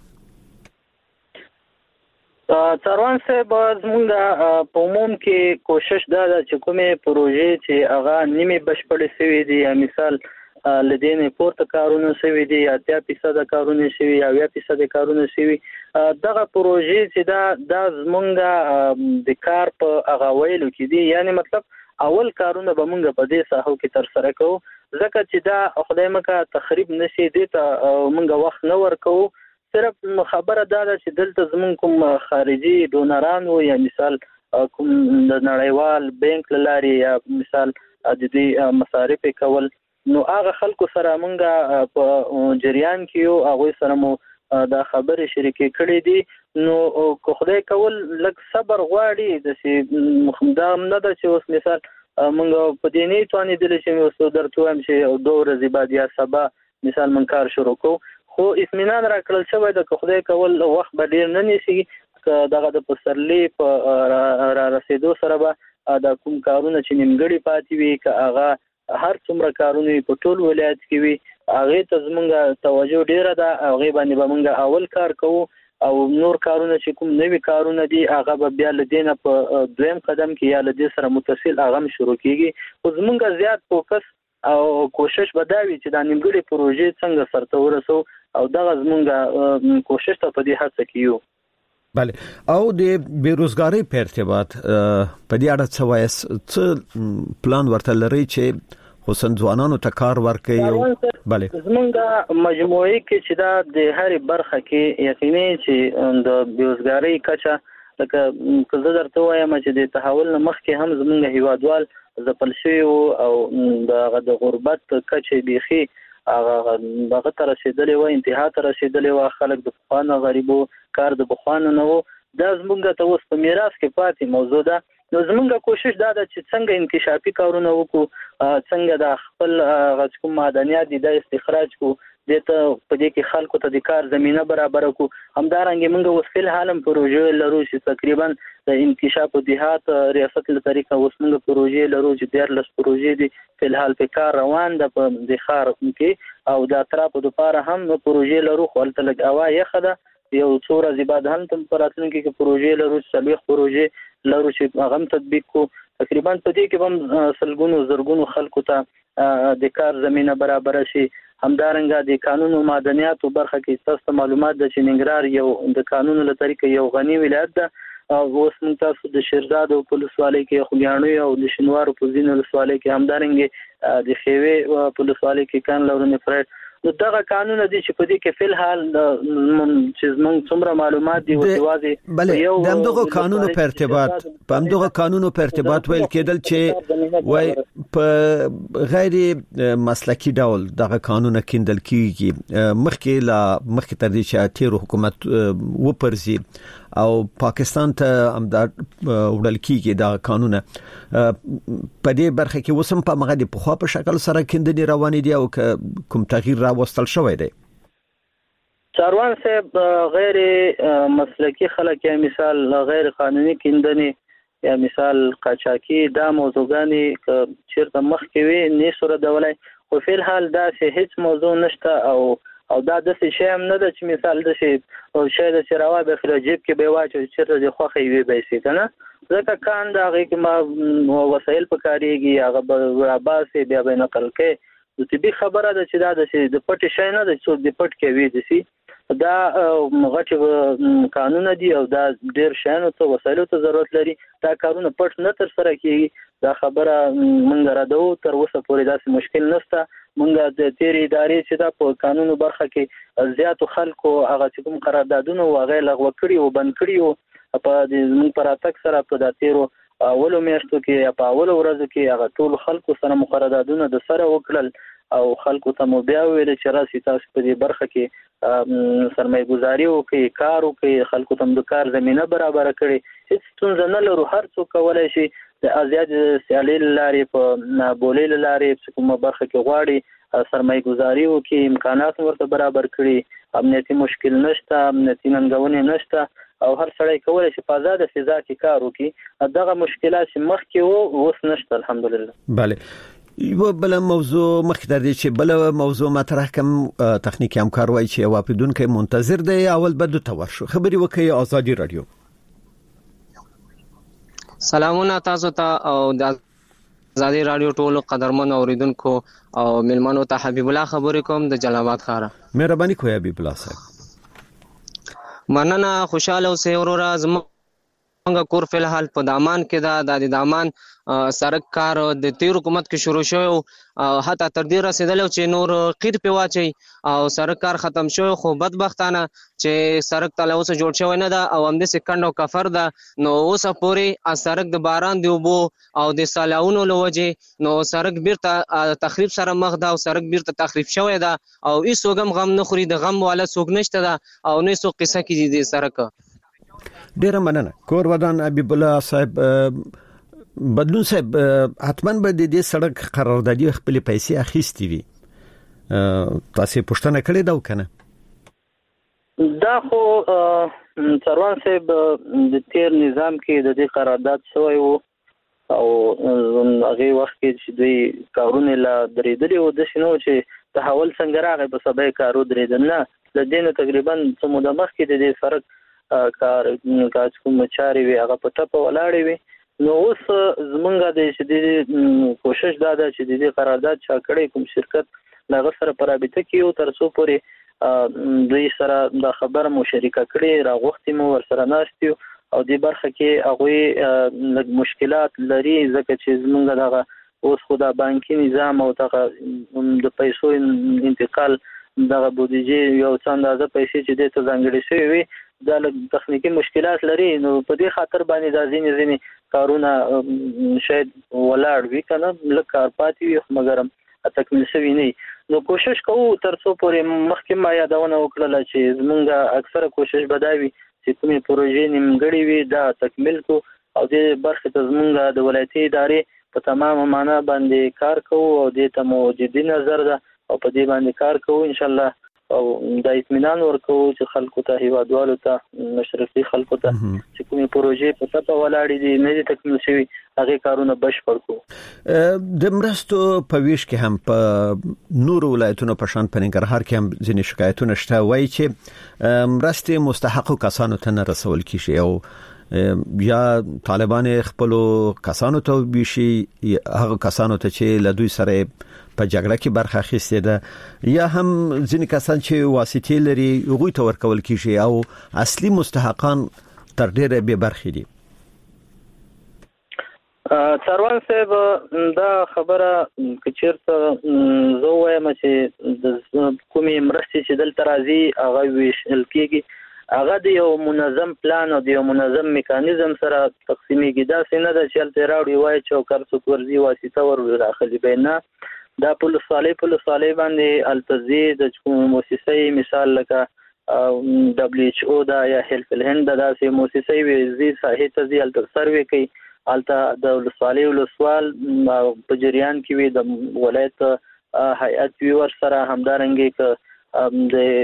څاروان صاحب زمونږ په عموم کې کوشش دا ده چې کومې پروژې چې هغه نیمې بشپړې شوي دي، یا مثال لدین پورته کارونه شوي دي، اتیا فیصد کارونه شوي، اویا فیصد کارونه شوي، دغه پروژې چې دا د زمونږ د کار په هغه ویلو کې دي. یعنی مطلب اول کارونه به مونږ په دې ساحو کې تر سره کوو، ځکه چې دا خدای مکه تخریب نشي دي ته مونږ وخت نه ورکوو. صرف خبره دا ده چې دلته زمون کوم خارجي ډونران وو، یا مثال کوم د نړیوال بانک لاري، یا مثال د دې مصارف کول، نو هغه خلکو سره مونږه په جریان کې یو هغه سره مو دا خبره شریکې کړې دي. نو کو خدای کول لږ صبر غواړي، د سي مخدام نه ده چې اوس مثال مونږ په دې نه توانې دل چې اوس درته وایم چې دوه ورځې بعد یا سبا مثال من کار شروع کو، خو اطمینان را کړل شوی د خدای کول وخت به ډیر نه نیسي. دغه د پسرلی په را رسیدو سره به د کوم کارونه چې نیمګړي پاتې وي، که هغه هر څومره کارونه په ټول ولایت کې وي، هغه ته زمونږ توجه ډیره ده، هغه باندې به مونږ اول کار کوو او نور کارونه چې کوم نوي کارونه دي هغه به بیا لدینه په دویم قدم کې یا لدې سره متصل هغه شروع کیږي. خو زمونږ زیات فوکس او کوشش به دا وي چې د نیمګړي پروژې څنګه سرته ورسو، او دغه زمونږ کوشش ته په دې هڅه کې یو. بله او د بیروزګاری په ارتباط په دې اړه څه وایس، څه پلان ورته لري چې خصوصا ځوانانو ته کار ورکړي؟ بله زمونږ مجموعي کې چې دا د هرې برخه کې یقیني چې د بیروزګاری کچه، لکه که زه درته وایم چې د تحول نه مخکې هم زمونږ هیوادوال ځپل شوي وو او د غربت کچې بیخي هغه هغه ته رسېدلې وه، انتها ته رسېدلې وه، خلک د پخوانه غریبو کار د پخوانه نه وو. دا زمونږ ته اوس په میراث کې پاتې موضوع ده. نو زمونږ کوشش دا ده چې څنګه انکشافي کارونه وکړو، څنګه د خپل هغه کوم معدنیات دي دا استخراج کړو، دې ته په دې کې خلکو ته د کار زمینه برابر کړو. همدارنګه موږ اوس فل حالم پروژې لرو چې تقریبا د انکشاف دیهات ریاست له طریقه اوس موږ پروژې لرو چې ډېر لس پروژې دي په الحال په کار روان ده په د ښار کې او د اطرافو لپاره هم پروژې لرو خو هلته لږ هوا یخه ده یو څو ورځې بعد هم په راتلونکي کې پروژې لرو څلوېښت پروژې لرو چې هغه هم تطبیق کړو تقریبا په دې کې هم سلګونو زرګونو خلکو ته د کار زمينه برابر شي همدارنګه د قانون او معدنیاتو برخه کې تاسو معلومات د ننګرهار یو د قانون له طریقې یو غني ولایت ده او اوس موږ تاسو د شیرزاد او پولیسوالۍ کې خوګیاڼو او د شینوار په ځینو ولسوالۍ کې همدارنګه د خېوي پولیسوالۍ کې کان لورنې فرید نو دغه قانون دي چې په دې کې فل حال چې موږ څومره معلومات دي وځي بله د همدغه قانونو په ارتباط په همدغه قانونو په ارتباط ویل کېدل چې وای په غیر مسلکی ډول دغه قانون کېندل کیږي مخکې لا مخکې تر دې چې تیر حکومت وپرزي او پاکستان ته امداد وړل کیږي دا قانون په دې برخه کې وسم په مغه د پخوا په شکل سره کېندنې روانې دي او کوم تغییر راوستل شوی دی چاروان صاحب غیر مسلکی خلک یا مثال غیر قانوني کېندنې یا مثال قاچاقي دا موضوعګانی چیرته مخ کې وي نه سره دولای خو په حال دا چې هیڅ موضوع نشته او او دا د څه شی هم نه د چې مثال د شی او شی د چراوه به خپل جیب کې به واچو چې د خوخه وي به سي کنه ځکه کان دا غي کې ما وسایل پکاريږي هغه به عباسي بیا به نقل کې د طبي خبره ده چې دا د شی د پټ شی نه د څو د پټ کې وي د سي دا غټ قانون دی او دا ډیر شانو ته وسایلو ته ضرورت لري دا کارونه پټ نه تر سره کیږي دا خبره مونږ راډو تر اوسه پورې داسې مشکل نشته مونږ د تیری ادارې چې دا په قانونو برخه کې زیاتو خلکو هغه چې کوم قراردادونه واغې لغوه کړی او بند کړی او په دې مونږ پر اتک سره په داتیرو اولو میاشتو کې په اولو ورځو کې هغه ټول خلکو سره قراردادونه د سره وکړل او خلکو ته مو بیا ویل چې راسي تاسو په دې برخه کې سرمایه گذاري وکړي کار وکړي خلکو ته د کار زمينه برابر کړي هیڅ ستونزه نه لرو هر څوک کولای شي د ازاد سیالي لارې په بولې لارې په کومه برخه کې غواړي سرمایه گذاري وکړي امکانات ورته برابر کړي امنیتي مشکل نشته امنیتي ننګونې نشته او هر سړی کولای شي په آزاد فضا کې کار وکړي دغه مشکلات چې مخکې وو اوس نشته الحمدلله بله یو بل موضوع مخکې د دې چې بل موضوع مطرح کوم تخنیکی همکار وایي چې واپدونکو منتظر دی اول بده تور شو خبري وکي آزادي رادیو سلامونه تاسو ته او د آزادي رادیو ټولو قدرمن اوریدونکو او ملمنو ته حبیب الله خبرې کوم د جلالآباد ښار مهرباني کوي حبیب الله صاحب مننه خوشاله اوسئ ورور زمونږ کور په حال په دامان کې دا د دامان سرک کار د تیر حکومت کې شروع شوی او حتی تر دې رسیدل چې نور قیر په واچي او سرک کار ختم شوی خو بدبختانه چې سرک تل اوس جوړ شوی نه ده او هم د سکند او کفر ده نو اوس پورې سرک د باران دی وبو او د سالاونو لوجه نو سرک بیرته تخریب سره مخ ده او سرک بیرته تخریب شوی ده او هیڅ وګم غم نه خوري د غم والا څوک نشته ده او نه څوک قصه کې دي سرک ډیر مننه کور ودان حبیب الله صاحب بدلون صاحب حتما به د دې سړک قراردادي خپل پیسې اخیستي وي تاسو پوښتنه کړې دا وکنه دا خو څروان صاحب د تیر نظام کې د دې قرارداد شوی وو او هغه وخت کې چې دوی کارونه لا درېدلې و د شنو چې تحول څنګه راغی په سبا کارو درېدل نه د دې تقریبا څو مده مخکې د دې سړک کار کاج کوم چاري وی هغه په ټاپ ولاړې وي نو اوس زمونږ د شدید کوشش دا ده چې د دې قرارداد چا کړی کوم شرکت لاغه سره پرابطه کیو تر څو پورې دوی سره د خبر مو شریکه کړي راغوختي مو ور سره ناشتیو او د برخه کې هغه مشکلات لري ځکه چې زمونږ دغه اوس خو د بانکي نظام او دغه د پیسو انتقال دغه بودیجه یو څه اندازه پیسې چې د ته ځانګړي شوی وي دا تخنیکی مشکلات لري نو په دې خاطر باندې د ځینې ځینې کارونه شاید ولاړ وي کنه لکه کار پاتې وي مګر تکمیل شوی نه نو کوشش کوو تر څو پورې مخکې ما یادونه وکړه چې زمونږ اکثره کوشش بداوي چې کومې پروژې نیمګړې وي دا تکمیل کو او د برخه ته زمونږ د ولایتي ادارې په تمام معنا باندې کار کوو او د ته مو جدي نظر ده او په دې باندې کار کوو ان شاء الله او د اطمینان ورکو چې خلکو ته هیوادوالو ته مشرفي خلکو ته چې کومې پروژې په تاسو ولاړې دي نه دي تکمیل شوي هغه کارونه بشپړ کو. د مرستو په ویش کې هم په نور ولایتونو په شان په ننګرهار کې هم ځینې شکایتونه شته وایي چې مرستې مستحق کسانو ته نه رسول کیږي او یا طالبان خپل کسانو ته ویشي هغه کسانو ته چې لدوی سره په جګړه کې برخه اخیستې ده یا هم ځینې کسان چې واسطې لري هغه ته ورکول کیږي او اصلي مستحقان تر ډیره به برخې دي. څاروان صاحب دا خبره کچیرته زه وایم چې د کومې مرستې چې دلته راځي هغه ویشل کیږي هغه د یو منظم پلان او د یو منظم میکانیزم سره تقسیمېږي. دا څنګه د چل تیراوړي وای چې کار څوک ورزي واسطه ور داخلي بینه دا پولیس صالح پولیس صالح باندې التزی د کوم مؤسسې مثال لکه دبليو ایچ او دا یا هیلث الهند دا سه مؤسسې وي زی صحیح تزی التر سروي کوي الته د صالح ولسوال په جریان کې وي د ولایت هیئت ویور سره همدارنګي ک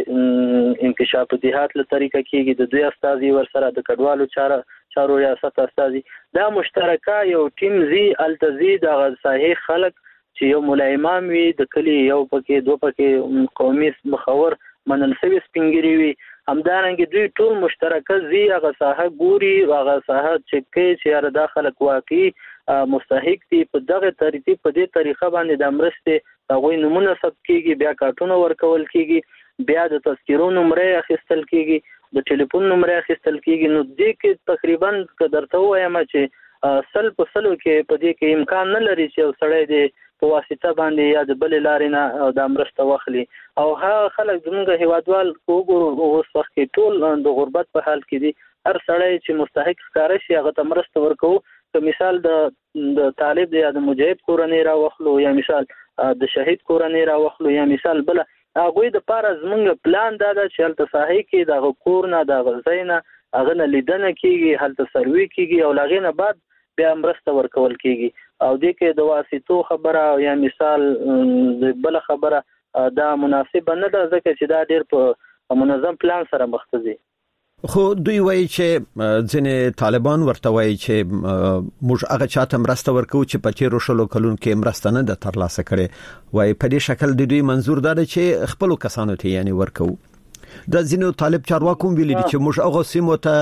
د انکشاف جهات له طریقه کېږي د دوی استاذي ور سره د کډوالو چارو چارو ریاست استاذي دا مشترکه یو ټیم زی التزی د صحیح خلک چې یو مولا امام وي د کلی یو پکې دوه پکې قومي مخور منل شوی سپینګری وي همدارنګه دوی ټول مشترکه زی هغه ساحه ګوري هغه ساحه چې کې چې داخله واقعي مستحق دي په دغه ترتیب په دې طریقه باندې د مرسته هغه نمونه ثبت کیږي بیا کارتونه ورکول کیږي بیا د تذکرو نمبر اخیستل کیږي د ټلیفون نمبر اخیستل کیږي. نو دې کې تقریبا قدرته وایم چې سل په سلو کې په دې کې امکان نه لري چې سړی دې په واسطه باندې یا د بل لارې نه د مرسته واخلي او هغه خلک زموږ هیوادوال وګورو اوس وخت کې ټول د غربت په حال کې دي. هر سړی چې مستحق ښکار شي هغه ته مرسته ورکو که مثال د د طالب یا د مجاهد کورنۍ را واخلو یا مثال د شهید کورنۍ را واخلو یا مثال بل هغه د پاره زموږ پلان دا ده چې هلته صحیح کې د کور نه د غزاینه هغه نه لیدنه کیږي هلته سروي کیږي او لاغې نه بعد بیا مرسته ورکول کیږي او د کې د واسطو خبره یا مثال د بل خبره دا مناسب نه ده ځکه چې دا ډیر په منظم پلان سره مختصي. خو دوی وایي چې ځینې طالبان ورته وایي چې موږ هغه چاته مرسته ورکو چې په تیرو شلو کلونو کې مرسته نه ده ترلاسه کړې وایي په دې شکل د دوی منظور ده چې خپل کسانو ته یعنی ورکو. د ځینو طالب چارواکو ویلي چې موږ هغه سیمو ته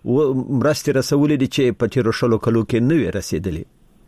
مرستې رسولې دي چې په تیرو شلو کلونو کې نه وي رسیدلې.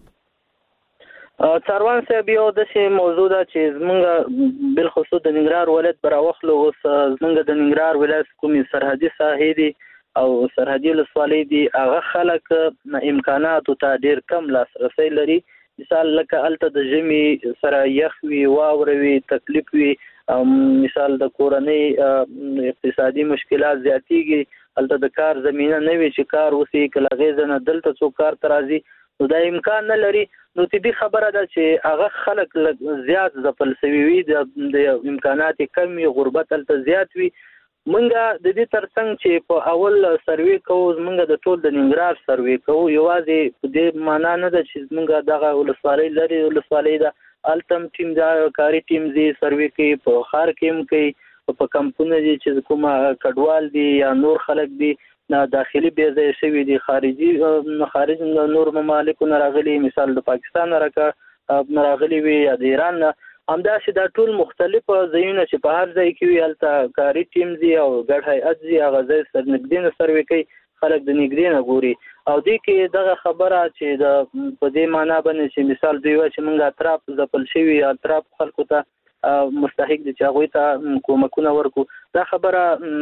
څاروان صاحب یو داسې موضوع ده چې زمونږ بل خصوص د ننګرهار ولایت پر واخلو اوس زمونږ د ننګرهار ولایت کومې سرحدي ساحې دي او سرحدي ولسوالۍ دي هغه خلک امکاناتو ته ډیر کم لاسرسی لري. مثال لکه الته د ژمي سره یخ وي واوره وي تکلیف وي مثال د کورنۍ اقتصادي مشکلات زیاتېږي الته د کار زمينه نه وي چې کار وسی کله غیزنه دلته څو کار ترازي نو دا امکان نه لري. نو طبي خبره ده چې هغه خلک زیات ځپل شوي وي د امکانات کم وي غربت الته زیات وي. منګه د دې ترڅنګ چې په اول سروي کوو منګه د ټول د ننګرهار سروي کوو یوازې په دې معنا نه ده چې منګه دغه ولسوالۍ لري ولسوالۍ ده التم ټیم دا کاری ټیم زی سروي کوي په خار کې کوي په کمپونه دي چې کومه کډوال دي یا نور خلک دي نه داخلي بیا ځای شوی دي خارجي خارج نور ممالکو نه راغلي مثال د پاکستان راکا راغلي وي یا د ایران نه همداسې دا ټول مختلف ځایونه چې په هر ځای کې وي هلته کاري ټیم دي او ګډ هیئت دي هغه ځای سر نږدې نه سروي کوي خلک د نږدې نه ګوري او دې کې دغه خبره چې د په دې معنا باندې چې مثال دوی وایي چې موږ اطراف ځپل شوي اطراف خلکو ته مستحق دي چې هغوی ته کومکونه ورکو دا خبره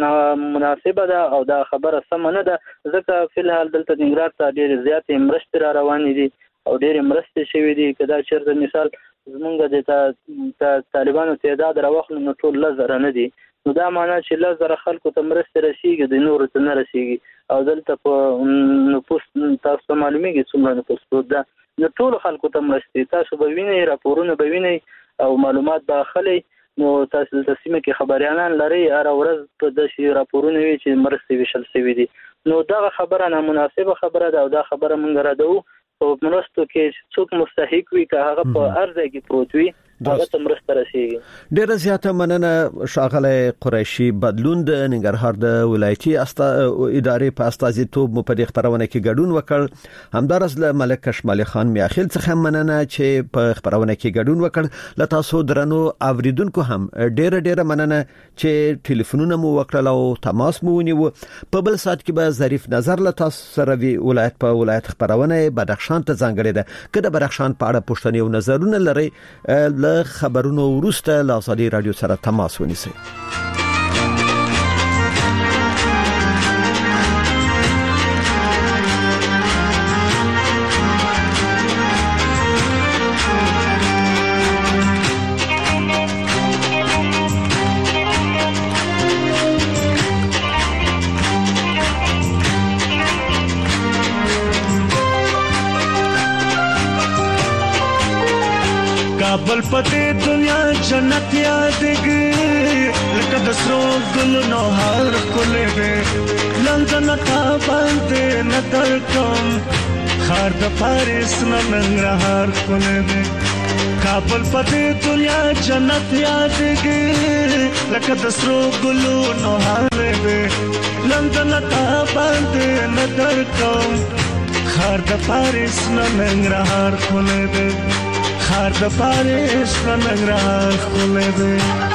مناسبه ده او دا خبره سمه نه ده ځکه فلحال دلته ننګرهار ته ډېرې زیاتې مرستې را روانې دي او ډېرې مرستې شوي دي که دا چېرته مثال زمونږ د طالبانو تعداد راواخلو نو ټول لس زره نه دي نو دا معنا چې لس زره خلکو ته مرستې رسېږي د نورو ته نه رسېږي او دلته په نفوس تاسو ته معلومېږي څومره نفوس پروت ده نو ټولو خلکو ته مرستې تاسو به وینئ راپورونه به وینئ او معلومات به اخلئ نو تاسو دلته سیمه کې خبریانان لرئ هره ورځ په داسې راپورونه وي چې مرستې ویشل شوي دي نو دغه خبره نامناسبه خبره ده او دا خبره موږ ردوو په مرستو کې څوک مستحق وي که هغه په هر ځای کې پروت وي هغه ته مرسته رسیږي. ډیره زیاته مننه شاغله قریشي بدلون د ننګرهار د ولایتي استا ادارې په استازیتوب مو په دې خبرونه کې ګډون وکړ. همدارس له ملک کشمالي خان میاخیل څخه مننه چې په خبرونه کې ګډون وکړ. له تاسو درنو اوریدونکو هم ډیره ډیره مننه چې ټلیفونونه مو وکړل او تماس مو ونیو. په بل سات کې به ظریف نظر له تاسو سره وی ولایت په ولایت خبرونه بدخشان ته ځانګړې ده. کله بدخشان په اړه پوښتنې او نظرونه لري له خبرونو وروسته له ازادي رادیو سره تماس ونیسئ. بل پته دنیا جنت یادګي لکه د سرو ګلونو هر کله به لندن تا باندې نظر کوم خار د پاریس ننګرهار کله به کابل پته دنیا جنت یادګي لکه د سرو ګلونو هر به لندن تا باندې نظر کوم خار د پاریس ننګرهار کله به خار د پاریس ننګرهار کله به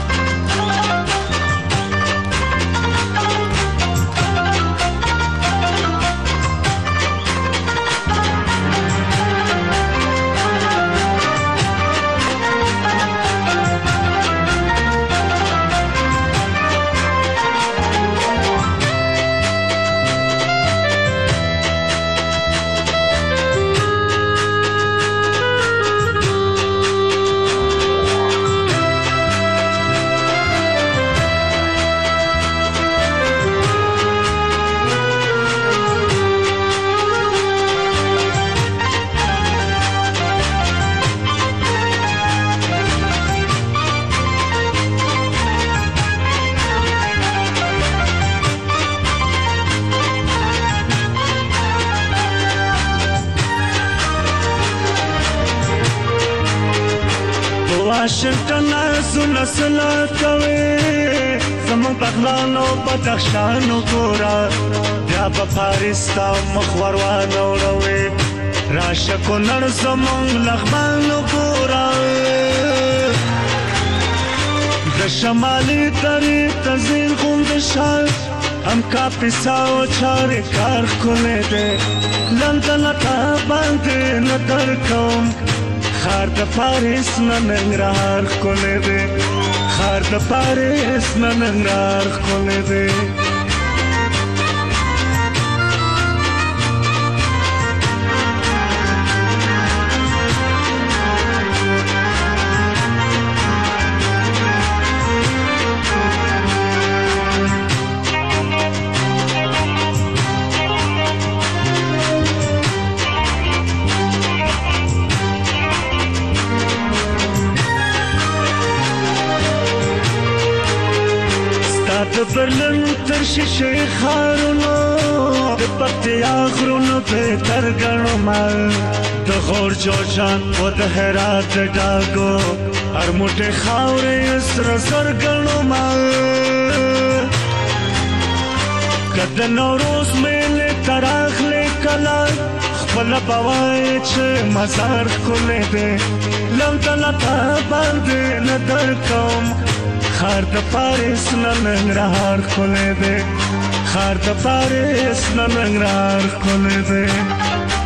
واشنگټن زونه سلا کوي زمون بغلانو بدخشانو ګورا بیا په پاریس تا مخور وانه وروي راشه کو نړ زمون لغمانو ګورا د شمالي درې تزین غوند شال ام کا پیساو چارې کار کوله دې لندن تا باندې نظر کوم خار د پاریس ننګرهار کله به خار د پاریس ننګرهار کله به د برلن تر شیشه خارونو د پکتیا غرونو په ترګنو مال د غور جوشان او د هرات ډاګو هر موټه خاورې سر سرګنو مال کله نوروز مې تراخله کلا خپل بوای چې مزار کوله دې لندن تا باندې نظر کوم خار د پاریس ننګرهار کله به خار د پاریس ننګرهار کله به